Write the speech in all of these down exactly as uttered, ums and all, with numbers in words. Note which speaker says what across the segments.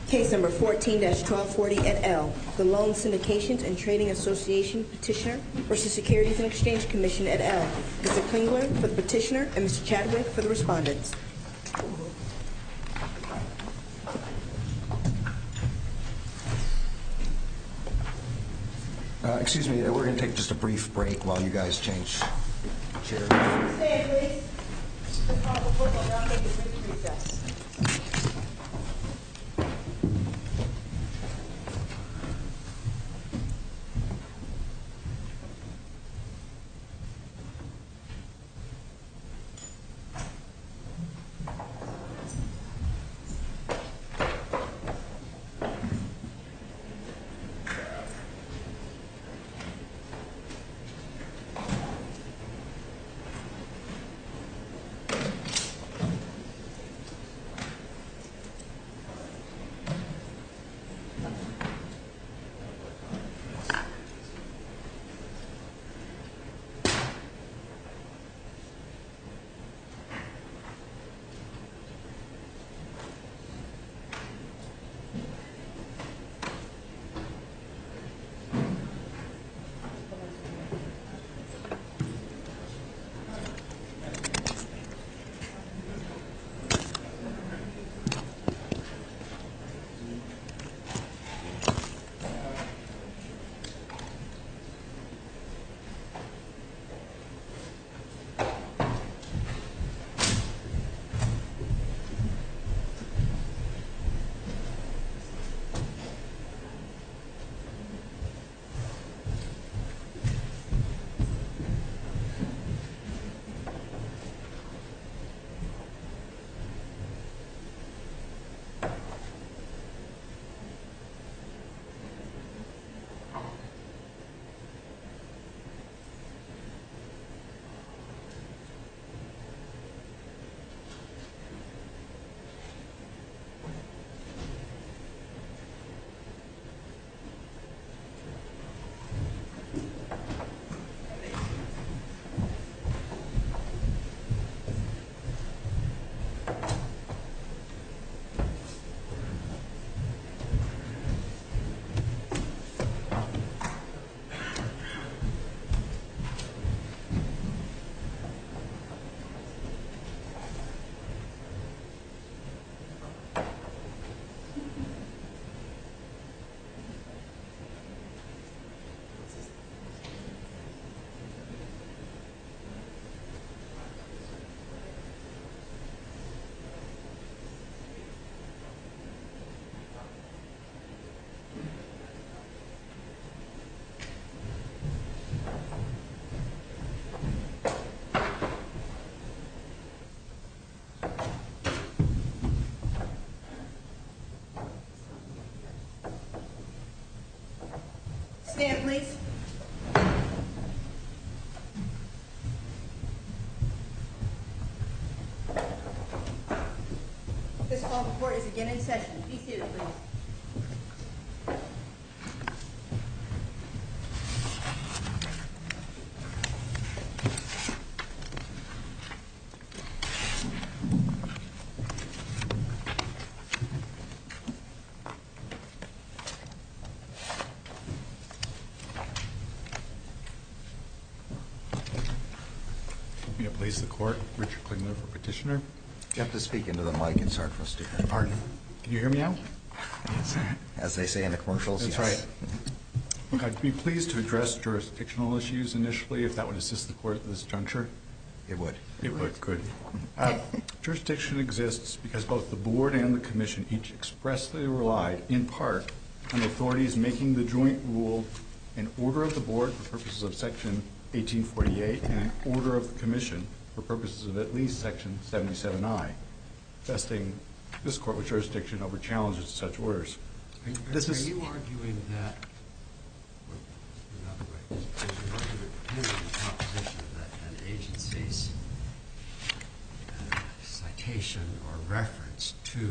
Speaker 1: Case number fourteen dash twelve forty et al. The Loan Syndications and Trading Association Petitioner versus Securities and Exchange Commission et al. Mister Klingler for the petitioner and Mister Chadwick for the respondents.
Speaker 2: Uh, excuse me, we're going to take just a brief break while you guys change chairs.
Speaker 1: Stand, please. The call will put on now take a brief recess. Stand, please. This call of court is again in session. Be seated, please.
Speaker 3: May it please the court, Richard Klingler for petitioner.
Speaker 2: You have to speak into the mic. It's hard for us to hear.
Speaker 3: Pardon. Can you hear me now?
Speaker 2: Yes. As they say in the commercials.
Speaker 3: That's
Speaker 2: yes.
Speaker 3: right. Look, I'd be pleased to address jurisdictional issues initially, if that would assist the court at this juncture.
Speaker 2: It would.
Speaker 3: It would. Good. Uh, jurisdiction exists because both the board and the commission each expressly relied, in part, on authorities making the joint rule an order of the board for purposes of Section eighteen forty-eight and an order of the commission for purposes of at least Section seventy-seven I, vesting this court with jurisdiction over challenges to such orders.
Speaker 4: Are,
Speaker 3: this
Speaker 4: are
Speaker 3: is,
Speaker 4: you arguing that, or another way, is your argument dependent on the proposition that an agency's uh, citation or reference to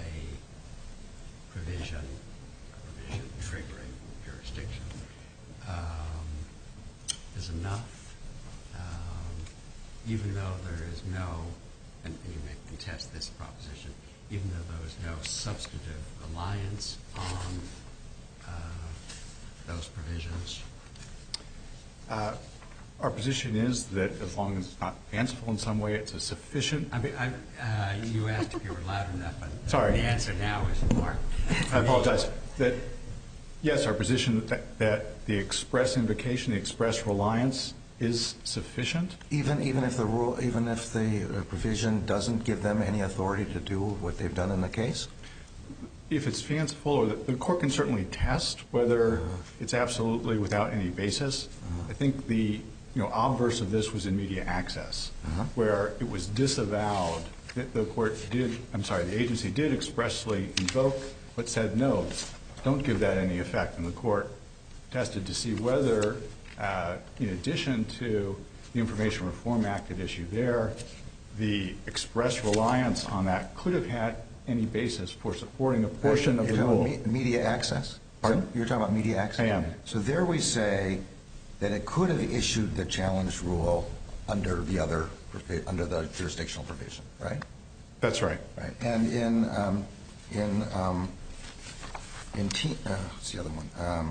Speaker 4: a provision, provision triggering jurisdiction, um, is enough, um, even though there is no, and you may contest this proposition, even though there was no substantive reliance on uh, those provisions?
Speaker 3: Uh, our position is that as long as it's not fanciful in some way, it's a sufficient.
Speaker 4: I mean, I, uh, you asked if you were loud enough, but
Speaker 3: Sorry.
Speaker 4: the answer now is more.
Speaker 3: I apologize. That yes, our position that, that the express invocation, the express reliance, is sufficient.
Speaker 2: Even even if the rule, even if the uh, provision doesn't give them any authority to do what they've done in the case?
Speaker 3: If it's fanciful, or the, the court can certainly test whether it's absolutely without any basis. Uh-huh. I think the you know obverse of this was in media access, uh-huh. where it was disavowed. That the court did, I'm sorry, the agency did expressly invoke, but said no, don't give that any effect. And the court tested to see whether, uh, in addition to the Information Reform Act at issue there, the express reliance on that could have had any basis for supporting a portion of the rule.
Speaker 2: Me- media access?
Speaker 3: Pardon?
Speaker 2: So you're talking about media access?
Speaker 3: I am.
Speaker 2: So there we say that it could have issued the challenge rule under the other, under the jurisdictional provision, right?
Speaker 3: That's right.
Speaker 2: Right. And in um, in um, in te- uh, what's the other one? Um,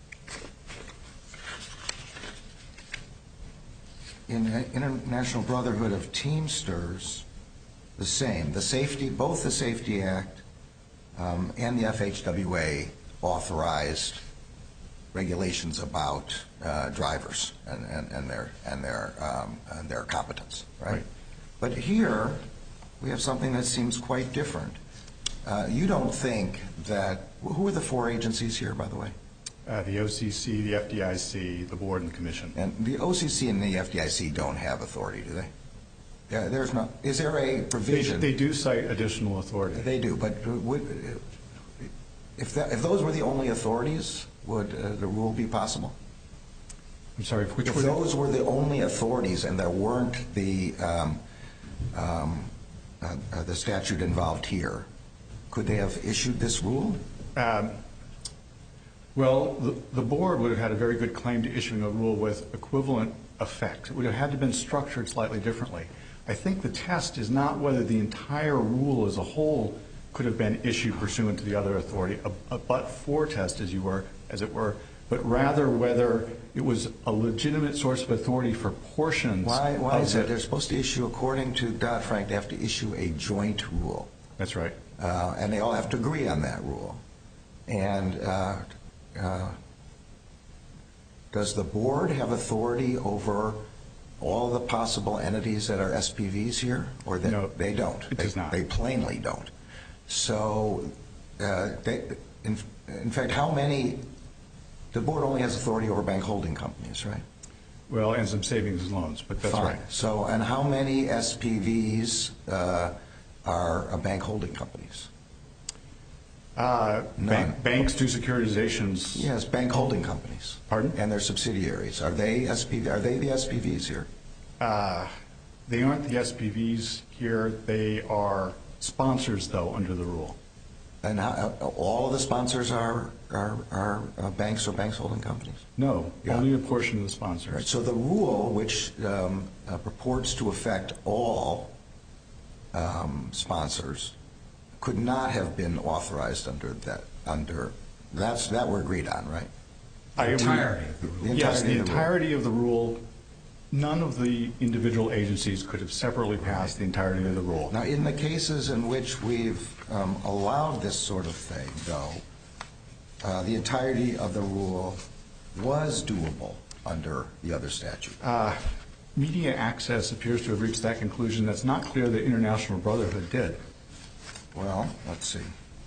Speaker 2: in International Brotherhood of Teamsters, the same. The safety, both the Safety Act um, and the F H W A authorized regulations about uh, drivers and, and, and their and their um, and their competence, right? right? But here we have something that seems quite different. Uh, you don't think that who are the four agencies here, by the way?
Speaker 3: Uh, the O C C, the F D I C, the board, and the commission.
Speaker 2: And the O C C and the F D I C don't have authority, do they? Yeah, there's not. Is there a provision?
Speaker 3: They, they do cite additional authority.
Speaker 2: They do, but would, if that, if those were the only authorities, would uh, the rule be possible?
Speaker 3: I'm sorry, which
Speaker 2: if
Speaker 3: were
Speaker 2: those were the only authorities and there weren't the um, um, uh, uh, the statute involved here, could they have issued this rule?
Speaker 3: Um, well, the, the board would have had a very good claim to issuing a rule with equivalent effect. It would have had to have been structured slightly differently. I think the test is not whether the entire rule as a whole could have been issued pursuant to the other authority, a, a but-for test, as you were, as it were, but rather whether it was a legitimate source of authority for portions.
Speaker 2: Why, why
Speaker 3: of
Speaker 2: is it
Speaker 3: it.
Speaker 2: they're supposed to issue, according to Dodd-Frank, they have to issue a joint rule.
Speaker 3: That's right.
Speaker 2: Uh, and they all have to agree on that rule. And uh, uh, does the board have authority over all the possible entities that are S P Vs here? Or they,
Speaker 3: no,
Speaker 2: they don't?
Speaker 3: It
Speaker 2: they,
Speaker 3: does not.
Speaker 2: They plainly don't. So, uh, they, in, in fact, how many, the board only has authority over bank holding companies, right?
Speaker 3: Well, and some savings and loans, but that's
Speaker 2: Fine.
Speaker 3: right.
Speaker 2: So, and how many S P Vs uh, are uh, bank holding companies?
Speaker 3: Uh, bank, banks do securitizations.
Speaker 2: Yes, bank holding companies.
Speaker 3: Pardon?
Speaker 2: And their subsidiaries. Are they S P V? Are they the S P Vs here?
Speaker 3: Uh, they aren't the S P Vs here. They are sponsors, though, under the rule.
Speaker 2: And how, uh, all of the sponsors are are, are uh, banks or banks holding companies?
Speaker 3: No,
Speaker 2: Yeah.
Speaker 3: only a portion of the sponsors.
Speaker 2: Right. So the rule, which um, uh, purports to affect all um, sponsors, could not have been authorized under that. Under that's that we're agreed on, right?
Speaker 3: I
Speaker 4: The
Speaker 3: agree.
Speaker 4: entirety of the rule.
Speaker 2: The
Speaker 3: Yes, the
Speaker 2: entirety of the rule.
Speaker 3: entirety of the rule. None of the individual agencies could have separately passed the entirety of the rule.
Speaker 2: Now, in the cases in which we've um, allowed this sort of thing, though, uh, the entirety of the rule was doable under the other statute.
Speaker 3: Uh, media access appears to have reached that conclusion. That's not clear that International Brotherhood did.
Speaker 2: Well, let's see.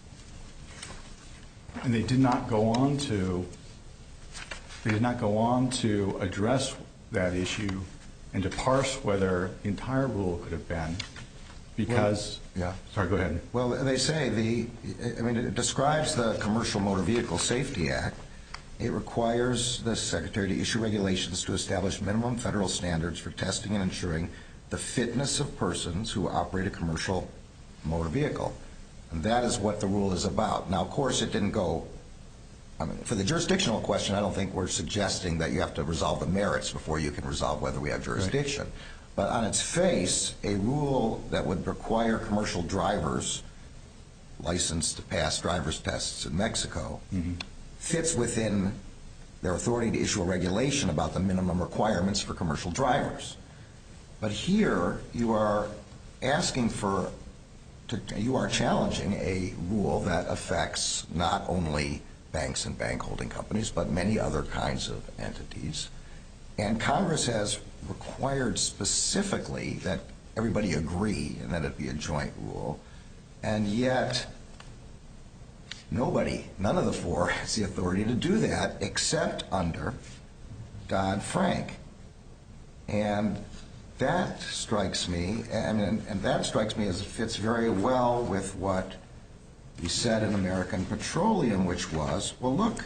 Speaker 3: And they did not go on to. They did not go on to address that issue and to parse whether the entire rule could have been, because.
Speaker 2: Well, yeah.
Speaker 3: Sorry, go ahead.
Speaker 2: Well, they say the. I mean, it describes the Commercial Motor Vehicle Safety Act. It requires the Secretary to issue regulations to establish minimum federal standards for testing and ensuring the fitness of persons who operate a commercial motor vehicle. And that is what the rule is about. Now, of course, it didn't go. I mean, for the jurisdictional question, I don't think we're suggesting that you have to resolve the merits before you can resolve whether we have jurisdiction. Right. But on its face, a rule that would require commercial drivers licensed to pass driver's tests in Mexico, mm-hmm. fits within their authority to issue a regulation about the minimum requirements for commercial drivers. But here you are asking for, to, you are challenging a rule that affects not only banks and bank holding companies, but many other kinds of entities. And Congress has required specifically that everybody agree and that it be a joint rule. And yet nobody, none of the four has the authority to do that except under Dodd-Frank. And that strikes me, and, and that strikes me as it fits very well with what we said in American Petroleum, which was, well, look,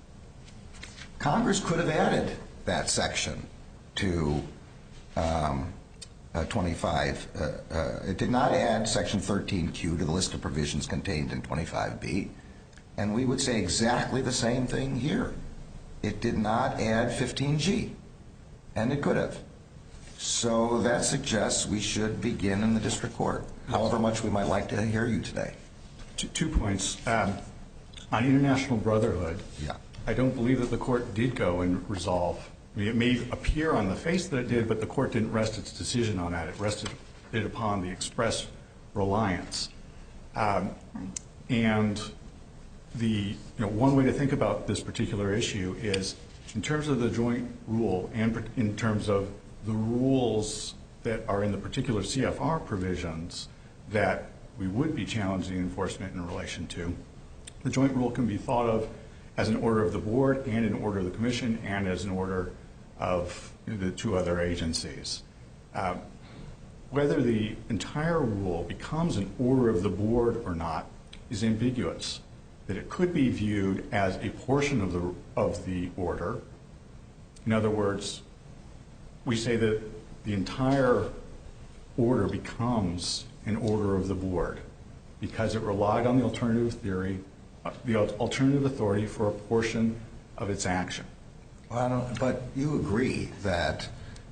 Speaker 2: Congress could have added that section to um, uh, twenty-five. Uh, uh, it did not add Section thirteen Q to the list of provisions contained in twenty-five B, and we would say exactly the same thing here. It did not add fifteen G, and it could have. So that suggests we should begin in the district court, however much we might like to hear you today.
Speaker 3: Two, two points. Um, on International Brotherhood,
Speaker 2: yeah.
Speaker 3: I don't believe that the court did go and resolve. I mean, it may appear on the face that it did, but the court didn't rest its decision on that. It rested it upon the express reliance. Um, and the you know one way to think about this particular issue is in terms of the joint rule and in terms of the rules that are in the particular C F R provisions that we would be challenging enforcement in relation to. The joint rule can be thought of as an order of the board and an order of the commission and as an order of the two other agencies. Uh, whether the entire rule becomes an order of the board or not is ambiguous. That it could be viewed as a portion of the of the order. In other words, we say that the entire order becomes an order of the board because it relied on the alternative theory, uh, the alternative authority for a portion of its action.
Speaker 2: Well, I don't, but you agree that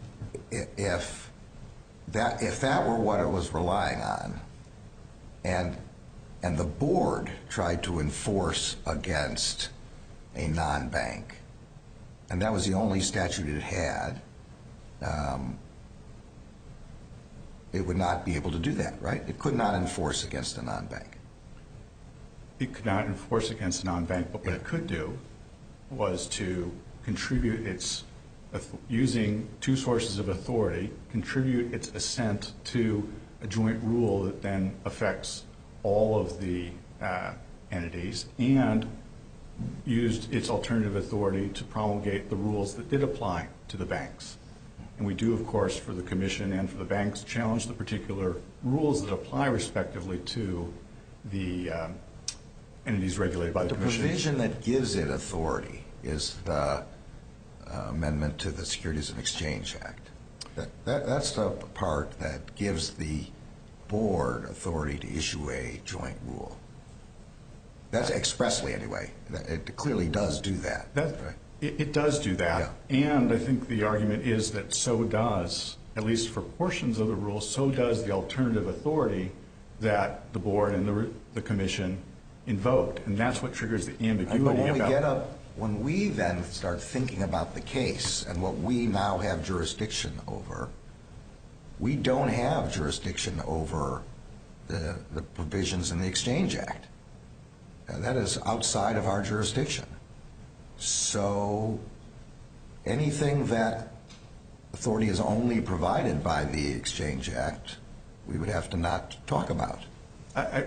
Speaker 2: if that if that were what it was relying on, and and the board tried to enforce against a non-bank, and that was the only statute it had, um, it would not be able to do that, right? It could not enforce against a non-bank.
Speaker 3: It could not enforce against a non-bank, but what yeah. it could do was to contribute its, using two sources of authority, contribute its assent to a joint rule that then affects all of the uh, entities and used its alternative authority to promulgate the rules that did apply to the banks. And we do, of course, for the commission and for the banks, challenge the particular rules that apply respectively to the um, entities regulated by the,
Speaker 2: the
Speaker 3: commission.
Speaker 2: The provision that gives it authority is the uh, amendment to the Securities and Exchange Act. That, that, that's the part that gives the board authority to issue a joint rule. That's expressly, anyway. It clearly does do that. that right?
Speaker 3: it, it does do that. Yeah. And I think the argument is that so does, at least for portions of the rule, so does the alternative authority that the board and the, the commission invoked. And that's what triggers the ambiguity
Speaker 2: but when
Speaker 3: about
Speaker 2: we get up, when we then start thinking about the case and what we now have jurisdiction over, we don't have jurisdiction over the, the provisions in the Exchange Act. And that is outside of our jurisdiction. So anything that authority is only provided by the Exchange Act, we would have to not talk about.
Speaker 3: I, I,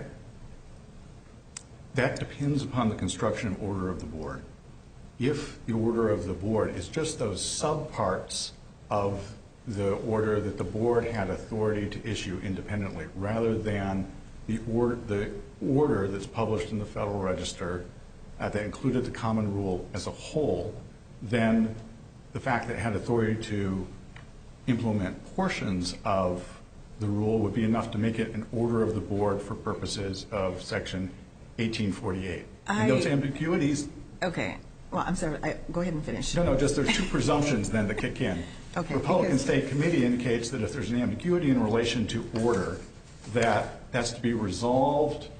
Speaker 3: that depends upon the construction of order of the board. If the order of the board is just those subparts of the order that the board had authority to issue independently, rather than the order, the order that's published in the Federal Register uh, that included the common rule as a whole, then the fact that it had authority to implement portions of the rule would be enough to make it an order of the board for purposes of Section eighteen forty-eight. I, and those ambiguities...
Speaker 5: Okay. Well, I'm sorry. I, go ahead and finish.
Speaker 3: No, no, just there's two presumptions then that kick in.
Speaker 5: Okay.
Speaker 3: The Republican State Committee indicates that if there's an ambiguity in relation to order, that that's to be resolved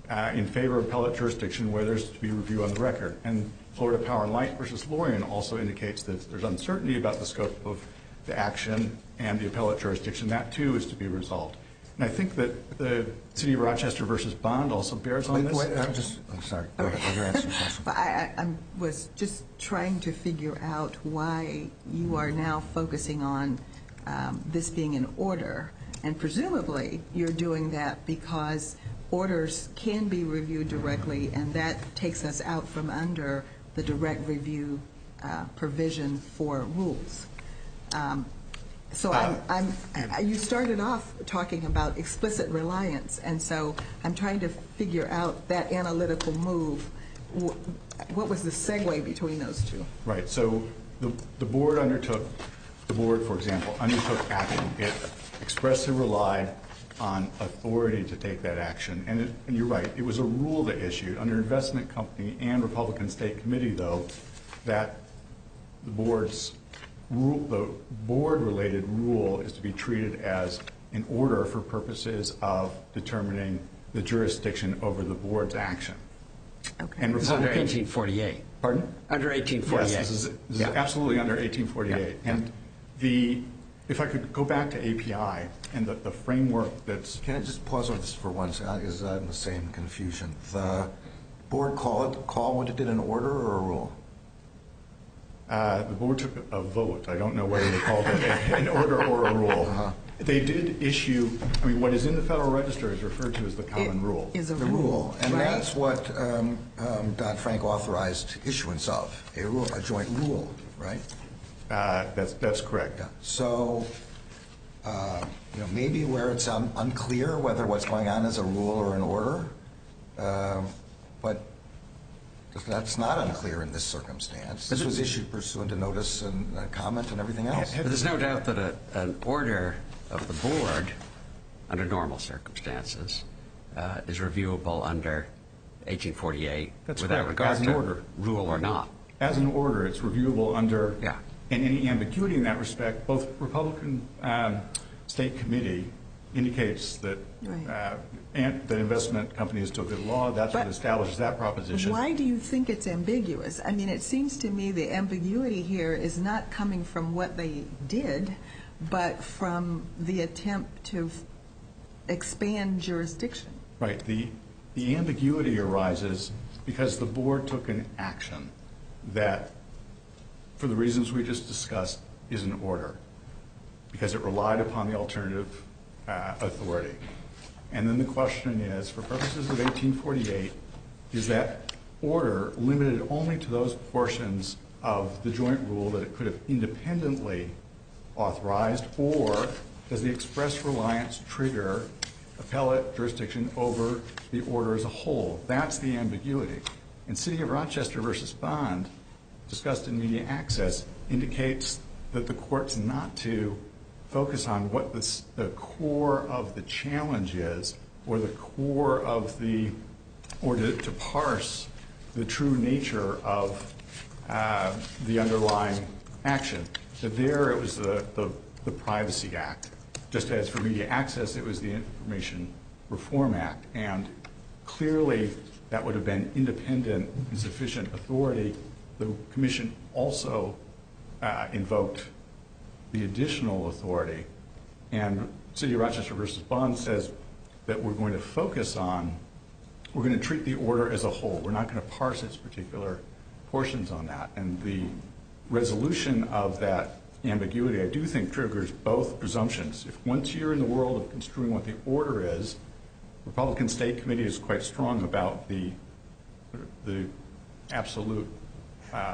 Speaker 3: uh, in favor of appellate jurisdiction where there's to be review on the record. And Florida Power and Light versus Lorien also indicates that there's uncertainty about the scope of the action and the appellate jurisdiction. That, too, is to be resolved. And I think that the City of Rochester versus Bond also bears on
Speaker 2: Wait,
Speaker 3: this.
Speaker 2: wait, I'm just, I'm sorry. Go ahead. You're answering the question.
Speaker 5: But I, I I'm- was just trying to figure out why you are now focusing on um, this being an order, and presumably you're doing that because orders can be reviewed directly, and that takes us out from under the direct review uh, provision for rules. Um, So I'm, I'm, I- you started off talking about explicit reliance, and so I'm trying to figure out that analytical move. Wh- What was the segue between those two?
Speaker 3: Right. So the, the board undertook, the board, for example, undertook action. It expressly relied on authority to take that action. And, it, and you're right, it was a rule that issued under investment company and Republican State Committee, though, that the board's rule, the board-related rule is to be treated as an order for purposes of determining the jurisdiction over the board's action.
Speaker 5: Okay.
Speaker 3: And
Speaker 4: It's under
Speaker 3: Republican-
Speaker 4: eighteen forty-eight.
Speaker 3: Pardon?
Speaker 4: Under eighteen forty-eight.
Speaker 3: Yes, this is, this
Speaker 4: Yeah.
Speaker 3: is absolutely under eighteen forty-eight.
Speaker 4: Yeah, yeah.
Speaker 3: And the, if I could go back to A P I and the, the framework that's,
Speaker 2: Can I just pause on this for one second? Because I'm the same confusion. The board call it, call what it did an order or a rule?
Speaker 3: uh, the board took a vote. I don't know whether they called it a- an order or a rule.
Speaker 2: Uh-huh.
Speaker 3: They did issue, I mean, what is in the Federal Register is referred to as the common
Speaker 5: It
Speaker 3: rule.
Speaker 5: is a
Speaker 2: The
Speaker 5: rule,
Speaker 2: rule. And
Speaker 5: right?
Speaker 2: that's what um, um, Dodd-Frank authorized issuance of, a rule, a joint rule, right?
Speaker 3: Uh, that's, that's correct.
Speaker 2: Yeah. So, uh, you know, maybe where it's um, unclear whether what's going on is a rule or an order, um, but that's not unclear in this circumstance. This was issued pursuant to notice and uh, comment and everything else.
Speaker 4: But there's no doubt that a, an order of the board, under normal circumstances, uh, is reviewable under eighteen forty-eight
Speaker 3: That's
Speaker 4: without
Speaker 3: correct,
Speaker 4: regard
Speaker 3: as an
Speaker 4: to
Speaker 3: order.
Speaker 4: rule or not.
Speaker 3: As an order, it's reviewable under,
Speaker 4: Yeah.
Speaker 3: and any ambiguity in that respect, both Republican um, State Committee indicates that
Speaker 5: Right.
Speaker 3: uh, and that investment companies took the law. That's what
Speaker 5: But
Speaker 3: establishes that proposition.
Speaker 5: Why do you think it's ambiguous? I mean, it seems to me the ambiguity here is not coming from what they did, but from the attempt to f- expand jurisdiction.
Speaker 3: Right. The, the ambiguity arises because the board took an action that, for the reasons we just discussed, is an order, because it relied upon the alternative uh, authority. And then the question is, for purposes of eighteen forty-eight, is that order limited only to those portions of the joint rule that it could have independently authorized, or does the express reliance trigger appellate jurisdiction over the order as a whole? That's the ambiguity. And City of Rochester versus Bond, discussed in media access, indicates that the court's not to focus on what this, the core of the challenge is, or the core of the, or to, to parse the true nature of uh, the underlying action. So there it was the, the, the Privacy Act. Just as for media access, it was the Information Reform Act. And clearly that would have been independent and sufficient authority. The commission also uh, invoked the additional authority. And City of Rochester versus Bond says that we're going to focus on, we're going to treat the order as a whole. We're not going to parse its particular portions on that. And the resolution of that ambiguity, I do think, triggers both presumptions. If once you're in the world of construing what the order is, Republican State Committee is quite strong about the, the absolute uh,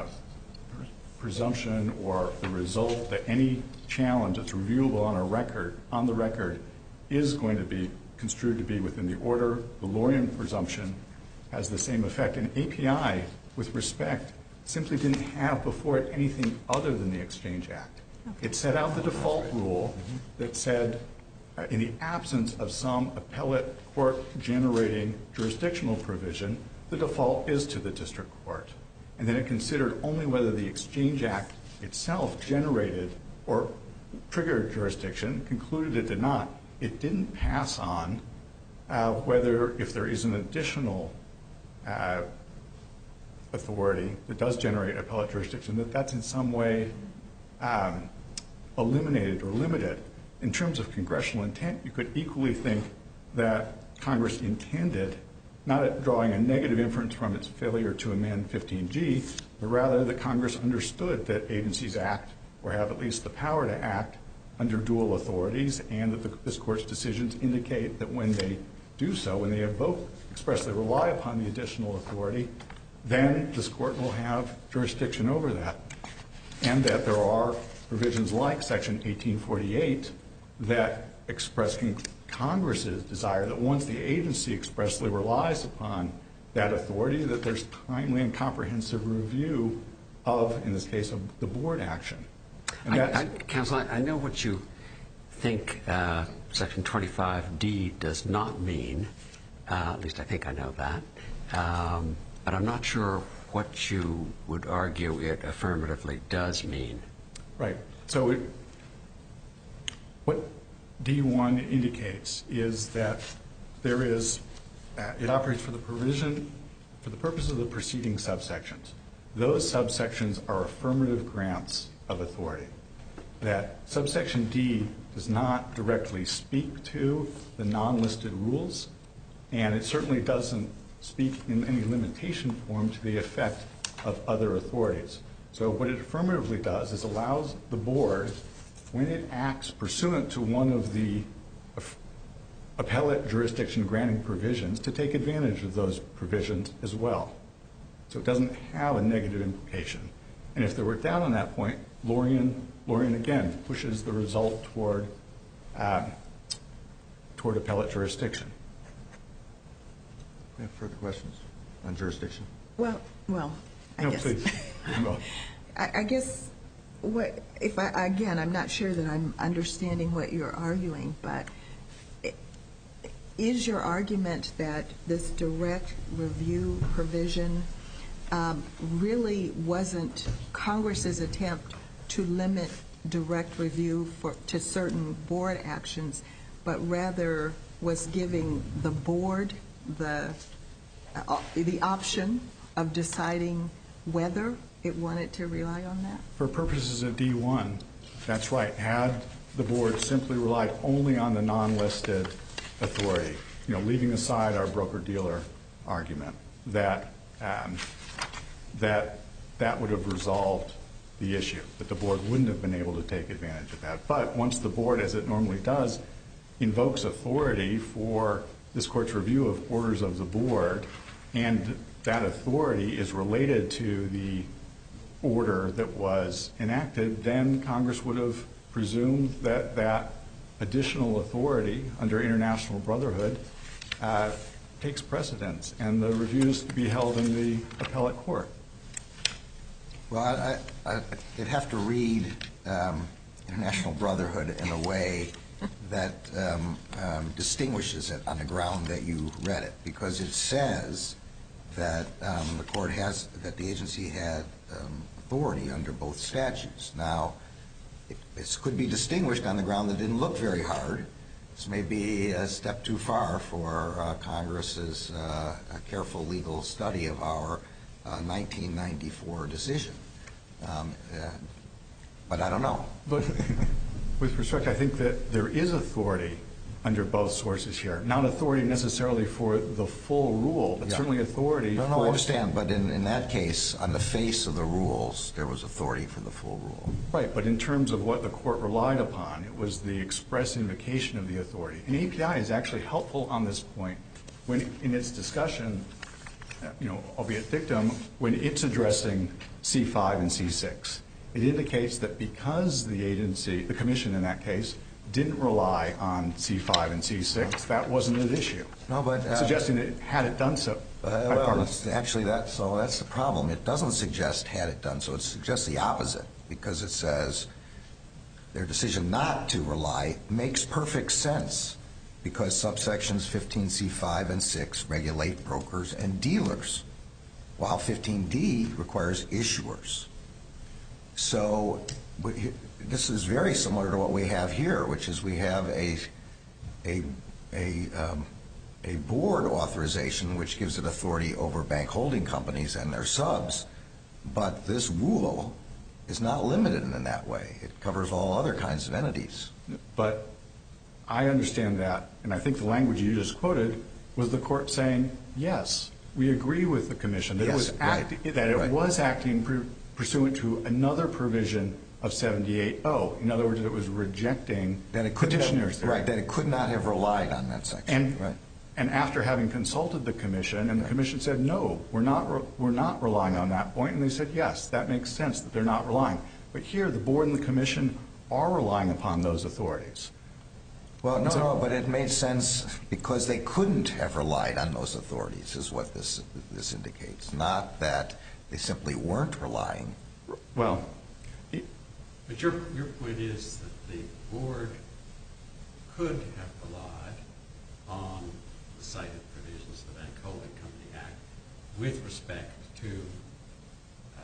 Speaker 3: presumption or the result that any challenge that's reviewable on a record, on the record, is going to be construed to be within the order. The Lorien presumption has the same effect. And A P I, with respect, simply didn't have before it anything other than the Exchange Act. Okay. It set out the default rule that said, uh, in the absence of some appellate court generating jurisdictional provision, the default is to the district court. And then it considered only whether the Exchange Act itself generated or triggered jurisdiction, concluded it did not. It didn't pass on uh, whether if there is an additional uh, authority that does generate appellate jurisdiction, that that's in some way um, eliminated or limited. In terms of congressional intent, you could equally think that Congress intended, not drawing a negative inference from its failure to amend fifteen G, but rather that Congress understood that agencies act or have at least the power to act under dual authorities, and that the, this Court's decisions indicate that when they do so, when they evoke, expressly rely upon the additional authority, then this Court will have jurisdiction over that. And that there are provisions like Section eighteen forty-eight that express con- Congress's desire that once the agency expressly relies upon that authority, that there's timely and comprehensive review of, in this case, of the board action. And
Speaker 4: I,
Speaker 3: that's,
Speaker 4: I, Counsel, I, I know what you think uh, Section twenty-five D does not mean. Uh, at least I think I know that. Um, but I'm not sure what you would argue it affirmatively does mean.
Speaker 3: right. So it, what D one indicates is that there is, uh, it operates for the provision, for the purpose of the preceding subsections. Those subsections are affirmative grants of authority. That subsection D does not directly speak to the non-listed rules, and it certainly doesn't speak in any limitation form to the effect of other authorities. So what it affirmatively does is allows the board, when it acts pursuant to one of the appellate jurisdiction granting provisions, to take advantage of those provisions as well. So it doesn't have a negative implication. And if there were doubt on that point, Lorien, Lorien again pushes the result toward uh, toward appellate jurisdiction.
Speaker 2: We have further questions on jurisdiction?
Speaker 5: Well, well, I
Speaker 3: No,
Speaker 5: guess.
Speaker 3: please.
Speaker 5: I, I guess what if I again I'm not sure that I'm understanding what you're arguing, but is your argument that this direct review provision um, really wasn't Congress's attempt to limit direct review for to certain board actions, but rather was giving the board the uh, the option of deciding whether it wanted to rely on that?
Speaker 3: For purposes of D one, that's right. Had the board simply relied only on the non-listed authority, you know, leaving aside our broker-dealer argument, that um, that that would have resolved the issue, that the board wouldn't have been able to take advantage of that. But once the board, as it normally does, invokes authority for this Court's review of orders of the board, and that authority is related to the order that was enacted, then Congress would have presumed that that additional authority under international brotherhood uh, takes precedence, and the review is to be held in the appellate court.
Speaker 2: Well, I, I, I'd have to read um, international brotherhood in a way that um, um, distinguishes it on the ground that you read it, because it says that um, the court has, that the agency had um, authority under both statutes. Now, it, this could be distinguished on the ground that didn't look very hard. This may be a step too far for uh, Congress's uh, careful legal study of our uh, nineteen ninety-four decision. Um, uh, but I don't know.
Speaker 3: But with respect, I think that there is authority under both sources here. Not authority necessarily for the full rule, but
Speaker 2: yeah.
Speaker 3: certainly authority
Speaker 2: no, no,
Speaker 3: for...
Speaker 2: I understand, but in, in that case, on the face of the rules, there was authority for the full rule.
Speaker 3: Right, but in terms of what the court relied upon, it was the express invocation of the authority. And A P I is actually helpful on this point when, in its discussion, you know, albeit dictum, when it's addressing C five and C six. It indicates that because the agency, the commission in that case, didn't rely on C five and C six, that wasn't an issue.
Speaker 2: No, but uh,
Speaker 3: suggesting that had it done so.
Speaker 2: Uh, well, it's actually, that, so that's the problem. It doesn't suggest had it done so. It suggests the opposite, because it says their decision not to rely makes perfect sense because subsections fifteen C five and six regulate brokers and dealers, while fifteen D requires issuers. So this is very similar to what we have here, which is we have a a a, um, a board authorization which gives it authority over bank holding companies and their subs. But this rule is not limited in that way. It covers all other kinds of entities.
Speaker 3: But I understand that, and I think the language you just quoted was the court saying, yes, we agree with the commission that
Speaker 2: Yes,
Speaker 3: it was act-
Speaker 2: right,
Speaker 3: that it
Speaker 2: right.
Speaker 3: was acting pr- pursuant to another provision of seventy-eight oh. In other words, it was rejecting
Speaker 2: That it could
Speaker 3: petitioners.
Speaker 2: have, right, that it could not have relied on that section.
Speaker 3: And
Speaker 2: right.
Speaker 3: and after having consulted the commission, and the commission said, no, we're not re- we're not relying on that point, and they said, yes, that makes sense that they're not relying. But here, the board and the commission are relying upon those authorities.
Speaker 2: Well, no, no, but it made sense because they couldn't have relied on those authorities, is what this this indicates. Not that they simply weren't relying.
Speaker 3: Well,
Speaker 4: But your, your point is that the board could have relied on the cited provisions of the Bank Holding Company Act with respect to uh,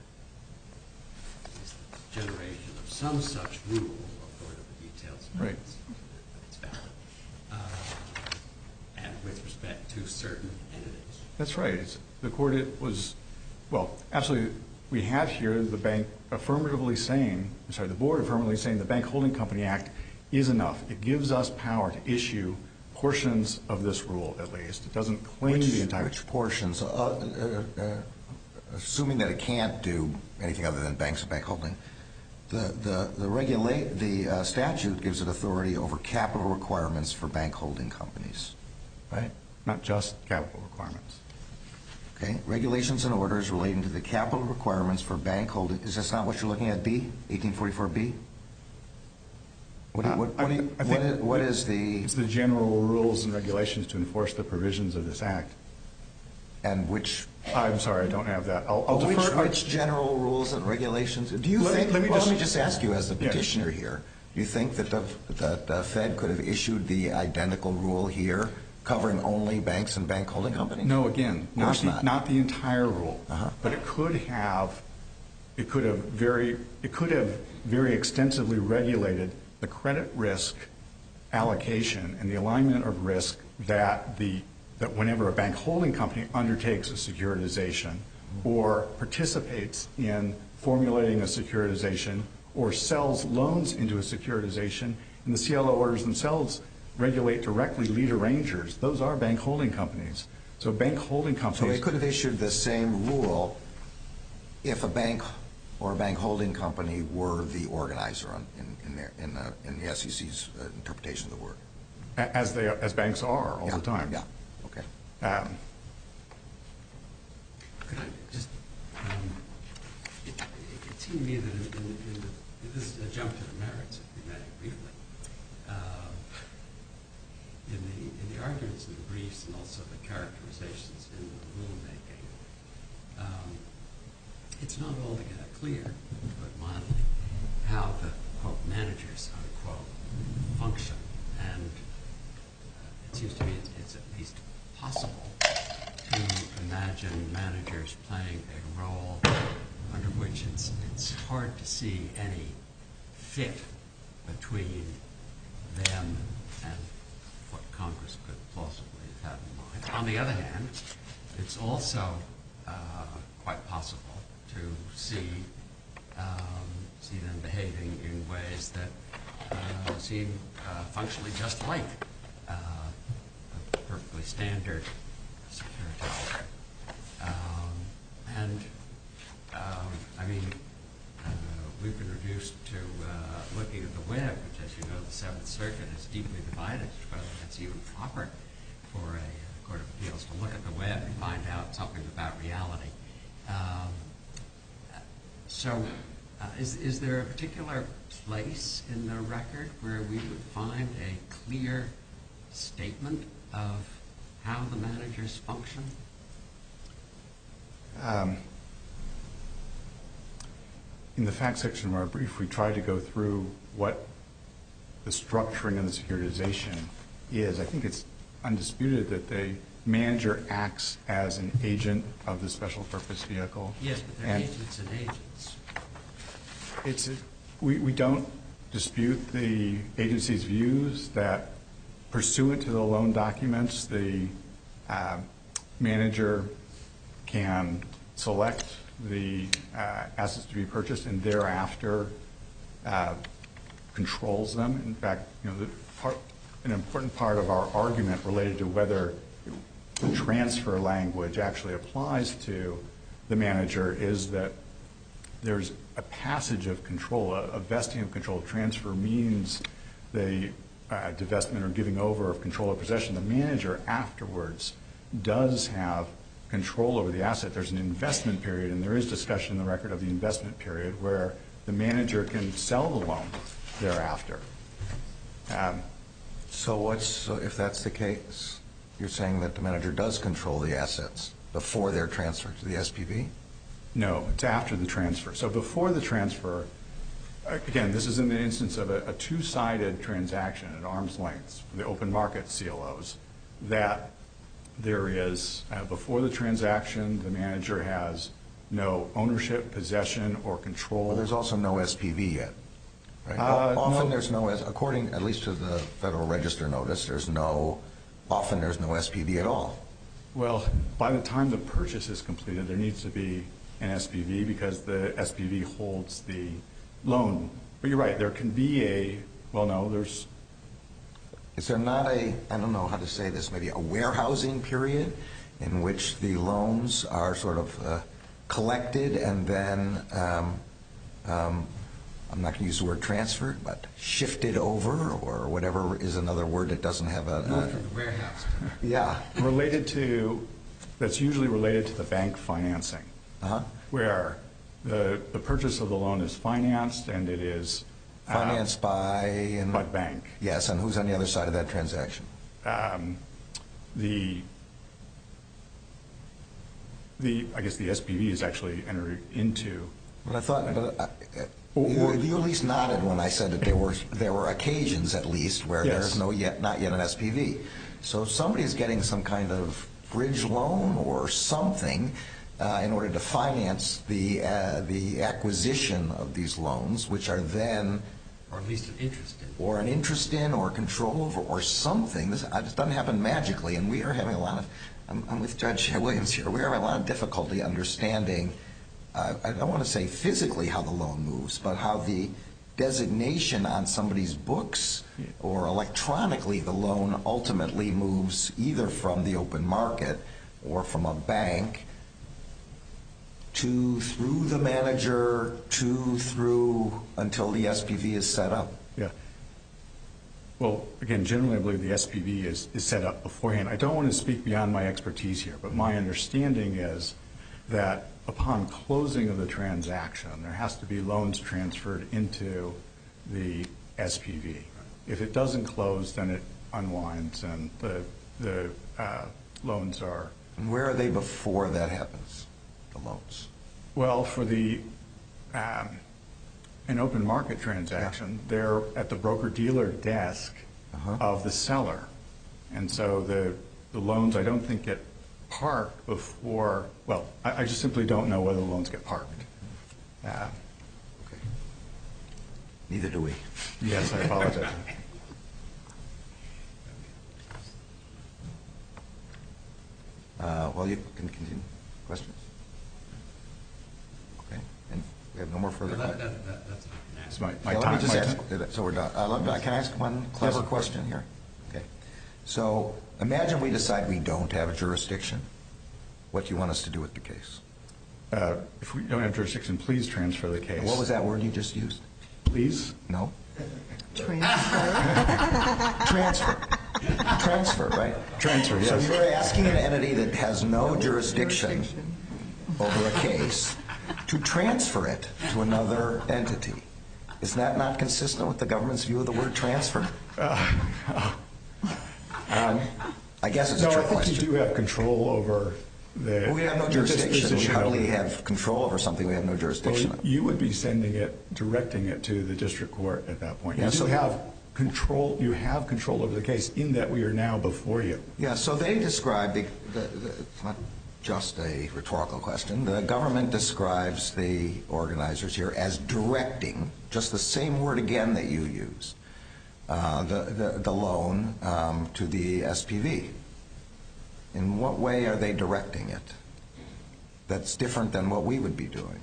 Speaker 4: the generation of some such rule, or the details of
Speaker 3: Right.
Speaker 4: it's, it's valid, uh, and with respect to certain entities.
Speaker 3: that's right. It's, the court it was, well, absolutely. We have here the bank affirmatively saying, I'm sorry, the board affirmatively saying the Bank Holding Company Act is enough. It gives us power to issue portions of this rule, at least. It doesn't claim
Speaker 2: Which,
Speaker 3: the entire.
Speaker 2: which portions, uh, uh, uh, assuming that it can't do anything other than banks and bank holding, the the the regulate the uh, statute gives it authority over capital requirements for bank holding companies, right?
Speaker 3: Not just capital requirements.
Speaker 2: Okay, regulations and orders relating to the capital requirements for bank holding. Is this not what you're looking at? B, eighteen forty-four B. What, do you, what, what, do you,
Speaker 3: I- I
Speaker 2: what,
Speaker 3: think
Speaker 2: is, what is the
Speaker 3: It's the general rules and regulations to enforce the provisions of this act.
Speaker 2: and which?
Speaker 3: I'm sorry, I don't have that. I'll, I'll
Speaker 2: Oh, which,
Speaker 3: defer.
Speaker 2: which general rules and regulations? Do you
Speaker 3: Let me-
Speaker 2: think?
Speaker 3: let me
Speaker 2: well,
Speaker 3: just-
Speaker 2: let me just ask you, as the
Speaker 3: Yeah.
Speaker 2: petitioner here, do you think that the that the Fed could have issued the identical rule here, covering only banks and bank holding companies?
Speaker 3: No, again,
Speaker 2: Of
Speaker 3: not
Speaker 2: course
Speaker 3: the,
Speaker 2: not.
Speaker 3: not the entire rule,
Speaker 2: Uh-huh.
Speaker 3: but it could have, it could have very, it could have very extensively regulated the credit risk allocation and the alignment of risk that the that whenever a bank holding company undertakes a securitization or participates in formulating a securitization or sells loans into a securitization, and the C L O orders themselves regulate directly lead arrangers. Those are bank holding companies. So bank holding
Speaker 2: So
Speaker 3: companies.
Speaker 2: they could have issued the same rule if a bank or a bank holding company were the organizer on, in, in, their, in, the, in the S E C's uh, interpretation of the word.
Speaker 3: a- as they as banks are all
Speaker 2: yeah.
Speaker 3: the time.
Speaker 2: Yeah. Okay.
Speaker 3: Um,
Speaker 4: Could I just, um, it, it seemed to me that in, in, in the, this is a jump to the merits, if we may, briefly. Uh, in the in the arguments in the briefs and also the characterizations in the rulemaking, um, it's not altogether clear, to put it mildly, how the quote managers unquote function, and uh, it seems to me it's, it's at least possible to imagine managers playing a role under which it's it's hard to see any fit between them and what Congress could plausibly have had in mind. On the other hand, it's also uh, quite possible to see um, see them behaving in ways that uh, seem uh, functionally just like uh, a perfectly standard securitizer. Um, and um, I mean, uh, we've been reduced to uh, looking at the web, which, as you know, the Seventh Circuit is deeply divided as to whether it's even proper for a court of appeals to look at the web and find out something about reality. Um, so, uh, is is there a particular place in the record where we would find a clear statement of how the managers function?
Speaker 3: Um, in the fact section of our brief, we tried to go through what the structuring of the securitization is. I think it's undisputed that the manager acts as an agent of the special purpose vehicle.
Speaker 4: Yes, but they're
Speaker 3: And
Speaker 4: agents and agents.
Speaker 3: It's a, we, we don't dispute the agency's views that pursuant to the loan documents, the uh, manager can select the uh, assets to be purchased and thereafter uh, controls them. In fact, you know, the part, an important part of our argument related to whether the transfer language actually applies to the manager is that there's a passage of control, a, a vesting of control. Transfer means the uh, divestment or giving over of control of possession. The manager afterwards does have control over the asset. There's an investment period, and there is discussion in the record of the investment period where the manager can sell the loan thereafter. Um,
Speaker 2: So what's so if that's the case, you're saying that the manager does control the assets before they're transferred to the S P V?
Speaker 3: No, it's after the transfer. So before the transfer, again, this is in the instance of a, a two-sided transaction at arm's length for the open market C L Os, that there is, uh, before the transaction, the manager has no ownership, possession, or control.
Speaker 2: Well, there's also no S P V yet, right?
Speaker 3: Uh,
Speaker 2: often
Speaker 3: no.
Speaker 2: there's no, according at least to the Federal Register notice, there's no, often there's no S P V at all.
Speaker 3: Well, by the time the purchase is completed, there needs to be an S P V because the S P V holds the loan. But you're right, there can be a, well, no, there's...
Speaker 2: Is there not a, I don't know how to say this, maybe a warehousing period in which the loans are sort of uh, collected and then, um, um, I'm not going to use the word transferred, but shifted over or whatever is another word that doesn't have a...
Speaker 4: Moved from the warehouse.
Speaker 2: Yeah.
Speaker 3: Related to, that's usually related to the bank financing,
Speaker 2: Uh-huh.
Speaker 3: where the, the purchase of the loan is financed and it is...
Speaker 2: Financed
Speaker 3: uh,
Speaker 2: by... And,
Speaker 3: by bank.
Speaker 2: Yes, and who's on the other side of that transaction?
Speaker 3: Um, the, the, I guess the S P V is actually entered into...
Speaker 2: But I thought, but uh,
Speaker 3: Or-
Speaker 2: you,
Speaker 3: or-
Speaker 2: you at least nodded when I said that there were there were occasions at least where
Speaker 3: Yes.
Speaker 2: there's no yet not yet an S P V. So if somebody's getting some kind of bridge loan or something uh, in order to finance the uh, the acquisition of these loans, which are then
Speaker 4: Or at least an interest in.
Speaker 2: or an interest in or control over or something. This, uh, this doesn't happen magically, and we are having a lot of. I'm, I'm with Judge Williams here. We're having a lot of difficulty understanding. Uh, I don't want to say physically how the loan moves, but how the designation on somebody's books or electronically the loan ultimately moves either from the open market or from a bank to through the manager to through until the S P V is set up.
Speaker 3: Yeah. Well, again, generally I believe the S P V is, is set up beforehand. I don't want to speak beyond my expertise here, but my understanding is that upon closing of the transaction, there has to be loans transferred into the S P V. If it doesn't close, then it unwinds and the, the uh, loans are...
Speaker 2: And where are they before that happens, the loans?
Speaker 3: Well, for the um, an open market transaction, yeah. They're at the broker-dealer desk uh-huh. of the seller. And so the, the loans, I don't think, get parked before, well, I, I just simply don't know whether the loans get parked. Uh,
Speaker 2: okay. Neither do we.
Speaker 3: Yes, I apologize.
Speaker 2: uh, well, you can continue. Questions? Okay. And we have no more further
Speaker 4: Well, that,
Speaker 2: questions.
Speaker 4: that, that, that's not
Speaker 3: It's my, my
Speaker 2: yeah,
Speaker 3: time.
Speaker 2: let me just
Speaker 3: my
Speaker 2: ask,
Speaker 3: time.
Speaker 2: so we're done. Uh, let me, can I ask one clever
Speaker 3: Yes,
Speaker 2: question here? Okay. So imagine we decide we don't have a jurisdiction. What do you want us to do with the case?
Speaker 3: Uh, if we don't have jurisdiction, please transfer the case.
Speaker 2: And what was that word you just used?
Speaker 3: Please?
Speaker 2: No?
Speaker 5: Transfer.
Speaker 2: Transfer. Transfer, right?
Speaker 3: Transfer, yes.
Speaker 2: So you're asking an entity that has no jurisdiction over a case to transfer it to another entity. Is that not consistent with the government's view of the word transfer?
Speaker 3: Uh,
Speaker 2: um, I guess it's
Speaker 3: no,
Speaker 2: a trick
Speaker 3: I think
Speaker 2: question.
Speaker 3: you do have control over the...
Speaker 2: We have no
Speaker 3: the
Speaker 2: jurisdiction. We
Speaker 3: disposition
Speaker 2: hardly
Speaker 3: over-
Speaker 2: have control over something we have no jurisdiction
Speaker 3: Well,
Speaker 2: of.
Speaker 3: you would be sending it, directing it to the district court at that point.
Speaker 2: Yeah,
Speaker 3: You
Speaker 2: so-
Speaker 3: do have control. You have control over the case in that we are now before you.
Speaker 2: Yeah, so they describe, the, the, the, it's not just a rhetorical question, the government describes the organizers here as directing, just the same word again that you use, uh, the, the, the loan um, to the S P V. In what way are they directing it that's different than what we would be doing?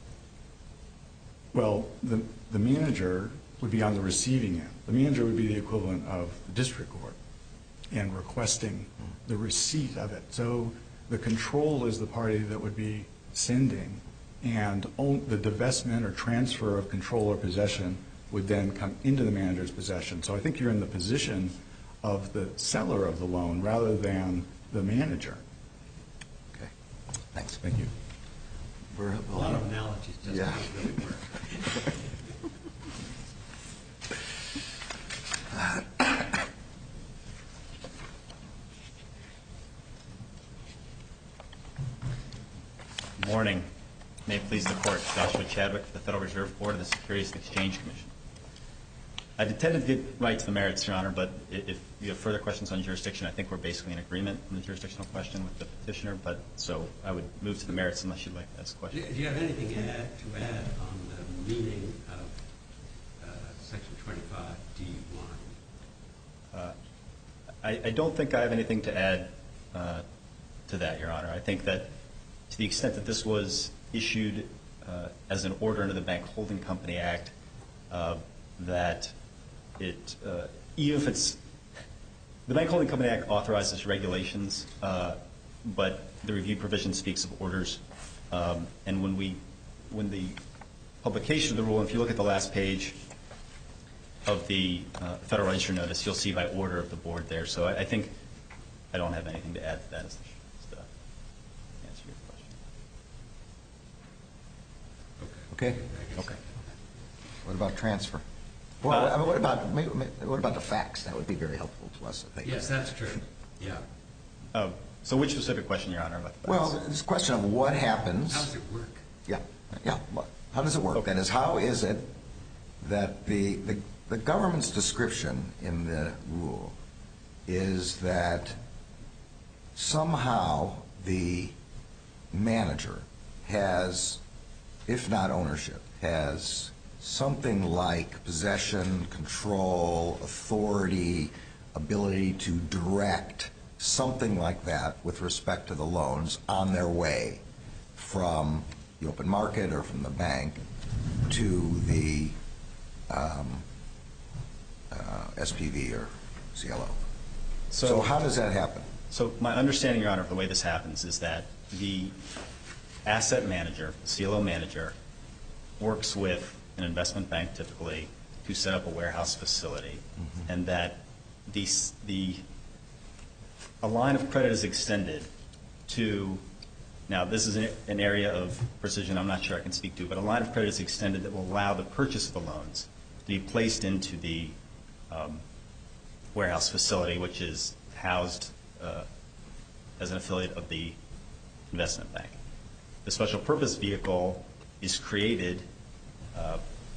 Speaker 3: Well, the, the manager would be on the receiving end. The manager would be the equivalent of the district court and requesting the receipt of it. So the control is the party that would be sending, and own, the divestment or transfer of control or possession would then come into the manager's possession. So I think you're in the position of the seller of the loan rather than the manager.
Speaker 2: Okay, thanks.
Speaker 3: Thank you.
Speaker 2: We're,
Speaker 4: A lot of analogies doesn't
Speaker 2: Yeah.
Speaker 4: really work.
Speaker 6: Good morning. May it please the Court. Joshua Chadwick, the Federal Reserve Board of the Securities and Exchange Commission. I intended to get right to the merits, Your Honor, but if you have further questions on jurisdiction, I think we're basically in agreement on the jurisdictional question with the petitioner, but so I would move to the merits unless you'd like to ask a question.
Speaker 4: Do you have anything to add, to add on the meaning of uh, Section twenty-five D one?
Speaker 6: Uh, I, I don't think I have anything to add uh, to that, Your Honor. I think that to the extent that this was issued uh, as an order under the Bank Holding Company Act, uh, that it, uh, even if it's, the Bank Holding Company Act authorizes regulations, uh, but the review provision speaks of orders. Um, and when we, when the publication of the rule, if you look at the last page of the uh, Federal Register notice, you'll see by order of the board there. So I, I think I don't have anything to add to that as the, as the answer to your question.
Speaker 2: Okay.
Speaker 6: Okay.
Speaker 2: What about transfer? Well,
Speaker 6: Uh,
Speaker 2: I mean, what about maybe, what about the facts? That would be very helpful to us, I think.
Speaker 4: Yes, that's true. Yeah.
Speaker 6: Uh, so which specific question, Your Honor, about the facts?
Speaker 2: Well, it's a question of what happens.
Speaker 4: How does it work?
Speaker 2: Yeah, yeah. What- How does it work?
Speaker 6: Okay.
Speaker 2: That is, how is it that the, the the government's description in the rule is that somehow the manager has, if not ownership, has something like possession, control, authority, ability to direct, something like that with respect to the loans on their way from the open market or from the bank to the um, uh, S P V or C L O. So, so how does that happen?
Speaker 6: So my understanding, Your Honor, of the way this happens is that the asset manager, C L O manager, works with an investment bank typically to set up a warehouse facility, mm-hmm. and that the, the a line of credit is extended to, now this is an area of precision I'm not sure I can speak to, but a line of credit is extended that will allow the purchase of the loans to be placed into the um, warehouse facility, which is housed uh, as an affiliate of the investment bank. The special purpose vehicle is created uh,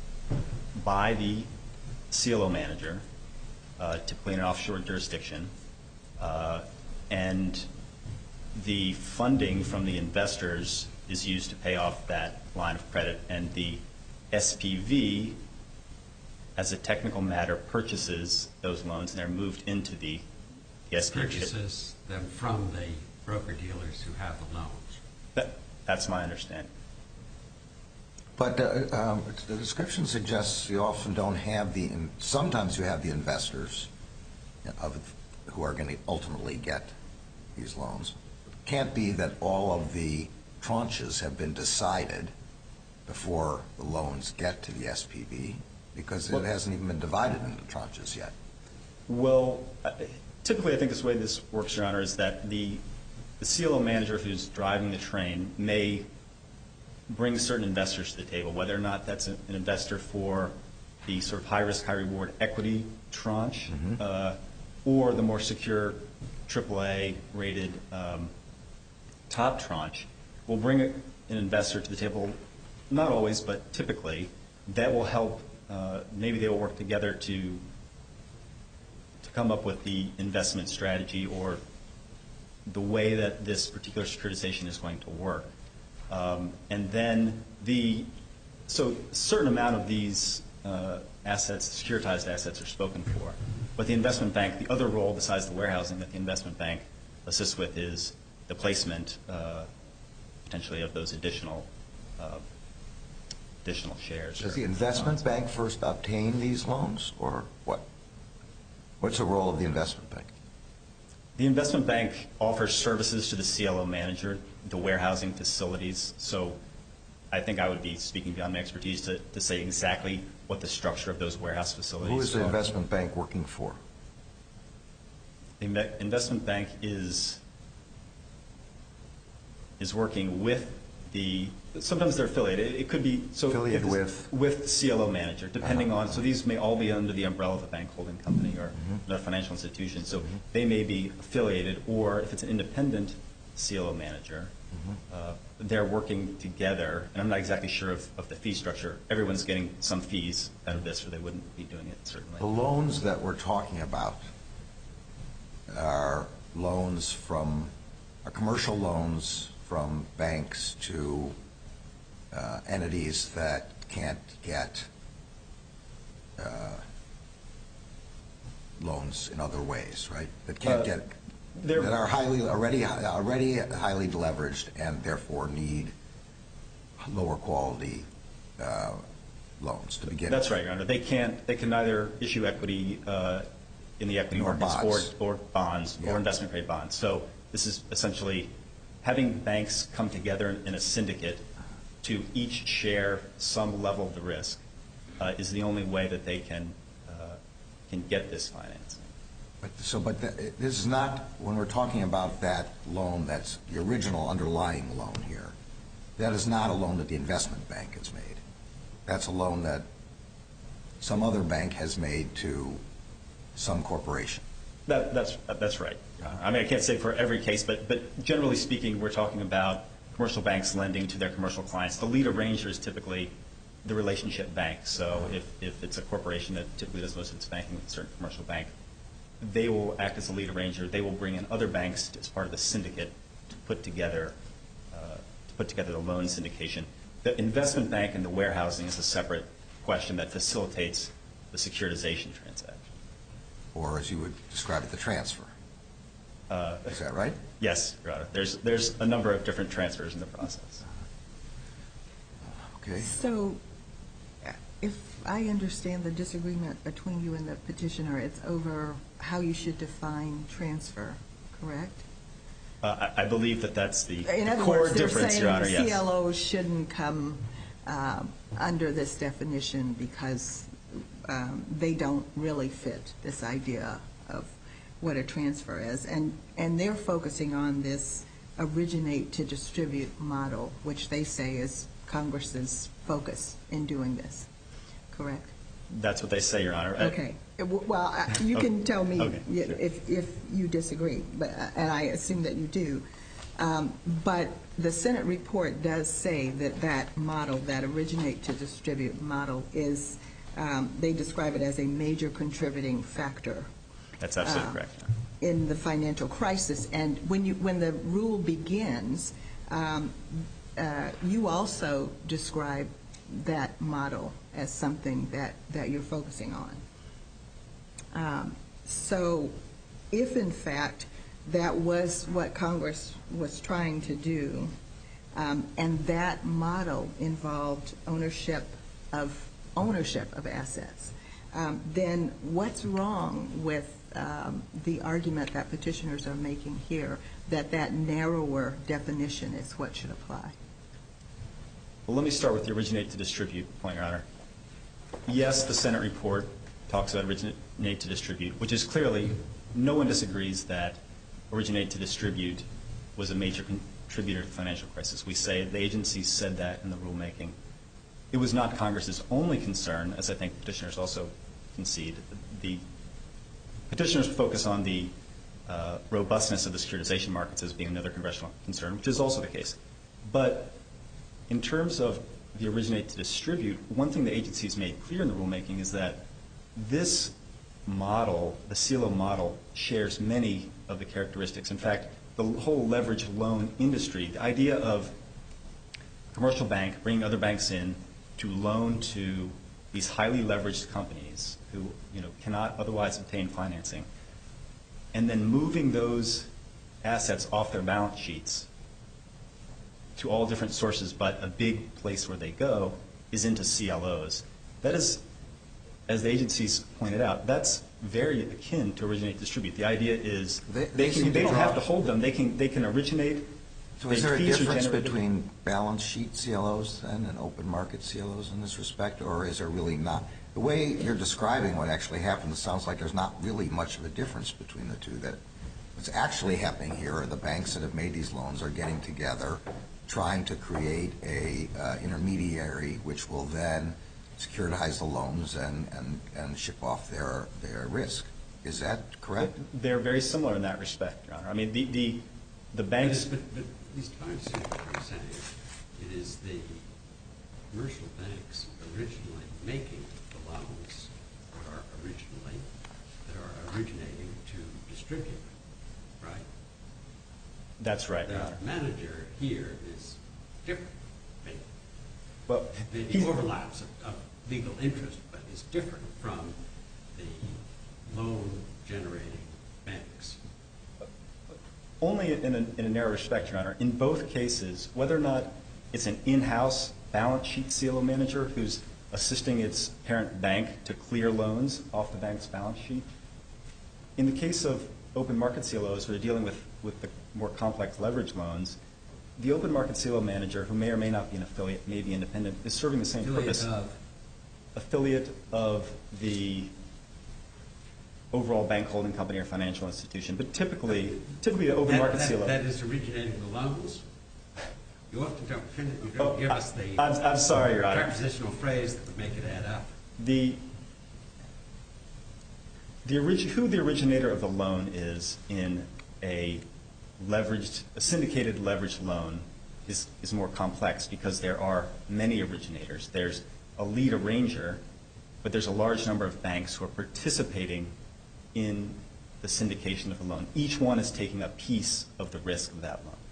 Speaker 6: by the C L O manager, uh, typically in an offshore jurisdiction, uh, and the funding from the investors is used to pay off that line of credit, and the S P V, as a technical matter, purchases those loans, and they're moved into the, the S P V.
Speaker 4: Purchases them from the broker-dealers who have the loans.
Speaker 2: That,
Speaker 6: that's my understanding.
Speaker 2: But uh, um, the description suggests you often don't have the, sometimes you have the investors of, who are going to ultimately get these loans. It can't be that all of the tranches have been decided before the loans get to the S P V, because it well, hasn't even been divided into tranches yet.
Speaker 6: Well, uh, typically I think this way this works, Your Honor, is that the, the C L O manager who's driving the train may bring certain investors to the table, whether or not that's an investor for the sort of high-risk, high-reward equity tranche, mm-hmm. uh, or the more secure triple A rated um, top tranche. Will bring a, an investor to the table, not always, but typically, that will help. Uh, maybe they will work together to to come up with the investment strategy or the way that this particular securitization is going to work. Um, and then the, so a certain amount of these uh, assets, securitized assets are spoken for. But the investment bank, the other role besides the warehousing that the investment bank assists with is the placement uh, potentially of those additional uh, additional shares.
Speaker 2: Does the investment bank first obtain these loans, or what? What's the role of the investment bank?
Speaker 6: The investment bank offers services to the C L O manager, the warehousing facilities. So I think I would be speaking beyond my expertise to, to say exactly what the structure of those warehouse facilities are.
Speaker 2: Who is the investment bank working for?
Speaker 6: The inve- investment bank is is working with the, sometimes they're affiliated. It, it could be so
Speaker 2: affiliated
Speaker 6: if
Speaker 2: with
Speaker 6: with the C L O manager, depending
Speaker 2: uh-huh.
Speaker 6: on. So these may all be under the umbrella of a bank holding company or
Speaker 2: mm-hmm.
Speaker 6: a financial institution. So
Speaker 2: mm-hmm.
Speaker 6: they may be affiliated, or if it's an independent C L O manager,
Speaker 2: mm-hmm.
Speaker 6: uh, they're working together. And I'm not exactly sure of, of the fee structure. Everyone's getting some fees out of this, or they wouldn't be doing it certainly.
Speaker 2: The loans that we're talking about are loans from, are commercial loans from banks to uh, entities that can't get uh, loans in other ways, right? That can't
Speaker 6: Uh,
Speaker 2: get,
Speaker 6: they're-
Speaker 2: that are highly, already, already highly leveraged and therefore need lower quality uh, loans to begin with.
Speaker 6: That's right, Your Honor. They can't. They can neither issue equity uh, in the equity
Speaker 2: Nor
Speaker 6: markets
Speaker 2: bonds.
Speaker 6: or or bonds
Speaker 2: Yeah.
Speaker 6: or investment grade bonds. So this is essentially having banks come together in a syndicate to each share some level of the risk uh, is the only way that they can uh, can get this financing.
Speaker 2: But, so, but th- this is not, when we're talking about that loan, that's the original underlying loan here, that is not a loan that the investment bank has made. That's a loan that some other bank has made to some corporation.
Speaker 6: That, that's that's right. Your Honor. I mean, I can't say for every case, but but generally speaking, we're talking about commercial banks lending to their commercial clients. The lead arranger is typically the relationship bank. So if, if it's a corporation that typically does most of its banking with a certain commercial bank, they will act as a lead arranger. They will bring in other banks as part of the syndicate to put together uh, to put together the loan syndication. The investment bank and the warehousing is a separate question that facilitates the securitization transaction.
Speaker 2: Or as you would describe it, the transfer.
Speaker 6: Uh,
Speaker 2: Is that right?
Speaker 6: Yes, Your Honor. There's there's a number of different transfers in the process.
Speaker 2: Okay.
Speaker 5: So if I understand the disagreement between you and the petitioner, it's over how you should define transfer, correct?
Speaker 6: Uh, I, I believe that that's the,
Speaker 5: In
Speaker 6: the
Speaker 5: other
Speaker 6: core
Speaker 5: words, they're
Speaker 6: difference,
Speaker 5: saying
Speaker 6: Your Honor.
Speaker 5: the
Speaker 6: Yes.
Speaker 5: C L Os shouldn't come um, under this definition because um, they don't really fit this idea of what a transfer is. And, and they're focusing on this originate to distribute model, which they say is Congress's focus in doing this, correct?
Speaker 6: That's what they say, Your Honor. I-
Speaker 5: Okay. Uh, w- Well, I- you can tell me
Speaker 6: Okay,
Speaker 5: y-
Speaker 6: sure.
Speaker 5: if, if you disagree, but, uh, and I assume that you do. Um, But the Senate report does say that that model, that originate to distribute model is, um, they describe it as a major contributing factor
Speaker 6: That's absolutely
Speaker 5: uh,
Speaker 6: correct, Your Honor.
Speaker 5: in the financial crisis. And when you, when the rule begins, um, uh, you also describe that model as something that, that you're focusing on. Um, so if, in fact, that was what Congress was trying to do, um, and that model involved ownership of ownership of assets, um, then what's wrong with um, the argument that petitioners are making here that that narrower definition is what should apply?
Speaker 6: Well, let me start with the originate to distribute point, Your Honor. Yes, the Senate report talks about originate to distribute, which is clearly, no one disagrees that originate to distribute was a major contributor to the financial crisis. We say, the agency said that in the rulemaking. It was not Congress's only concern, as I think petitioners also concede. The petitioners focus on the uh, robustness of the securitization markets as being another congressional concern, which is also the case. But in terms of the originate to distribute, one thing the agency's made clear in the rulemaking is that this model, the C L O model, shares many of the characteristics. In fact, the whole leverage loan industry, the idea of a commercial bank bringing other banks in to loan to these highly leveraged companies who, you know, cannot otherwise obtain financing, and then moving those assets off their balance sheets to all different sources, but a big place where they go is into C L Os. That is, as the agencies pointed out, that's very akin to originate distribute. The idea is
Speaker 2: They-
Speaker 6: they,
Speaker 2: they
Speaker 6: can,
Speaker 2: seem
Speaker 6: they
Speaker 2: to
Speaker 6: don't
Speaker 2: draw-
Speaker 6: have to hold them. They can they can originate.
Speaker 2: So is
Speaker 6: they-
Speaker 2: there a
Speaker 6: fees are
Speaker 2: difference
Speaker 6: generated-
Speaker 2: between balance sheet C L Os then and open market C L Os in this respect, or is there really not? The way you're describing what actually happened, it sounds like there's not really much of a difference between the two. That what's actually happening here are the banks that have made these loans are getting together, trying to create a uh, intermediary which will then securitize the loans and, and, and ship off their their risk. Is that correct?
Speaker 6: They're very similar in that respect, Your Honor. I mean, the the, the banks.
Speaker 4: But, but at least I understand what you're saying. It is the commercial banks originally making the loans that are originally, that are originating to distribute, right?
Speaker 6: That's right, Your
Speaker 4: The
Speaker 6: Honor.
Speaker 4: manager here is different.
Speaker 6: Well,
Speaker 4: The
Speaker 6: he's-
Speaker 4: overlaps of, of legal interest, but is different from the loan-generating banks.
Speaker 6: Only in a, in a narrow respect, Your Honor. In both cases, whether or not it's an in-house balance sheet C L O manager who's assisting its parent bank to clear loans off the bank's balance sheet, in the case of open market C L Os who are dealing with, with the more complex leverage loans, the open market C L O manager, who may or may not be an affiliate, may be independent, is serving the same
Speaker 4: Affiliate
Speaker 6: purpose.
Speaker 4: of?
Speaker 6: Affiliate of the overall bank holding company or financial institution. But typically, typically the open
Speaker 4: That-
Speaker 6: market
Speaker 4: that-
Speaker 6: C L O.
Speaker 4: That is originating the loans? You often don't, you
Speaker 6: Oh,
Speaker 4: don't give
Speaker 6: I-
Speaker 4: us the
Speaker 6: I'm, I'm sorry, Your Honor.
Speaker 4: prepositional phrase that would make it add up.
Speaker 6: The, the orig- who the originator of the loan is in a leveraged, a syndicated leveraged loan is, is more complex because there are many originators. There's a lead arranger, but there's a large number of banks who are participating in the syndication of the loan. Each one is taking a piece of the risk of that loan.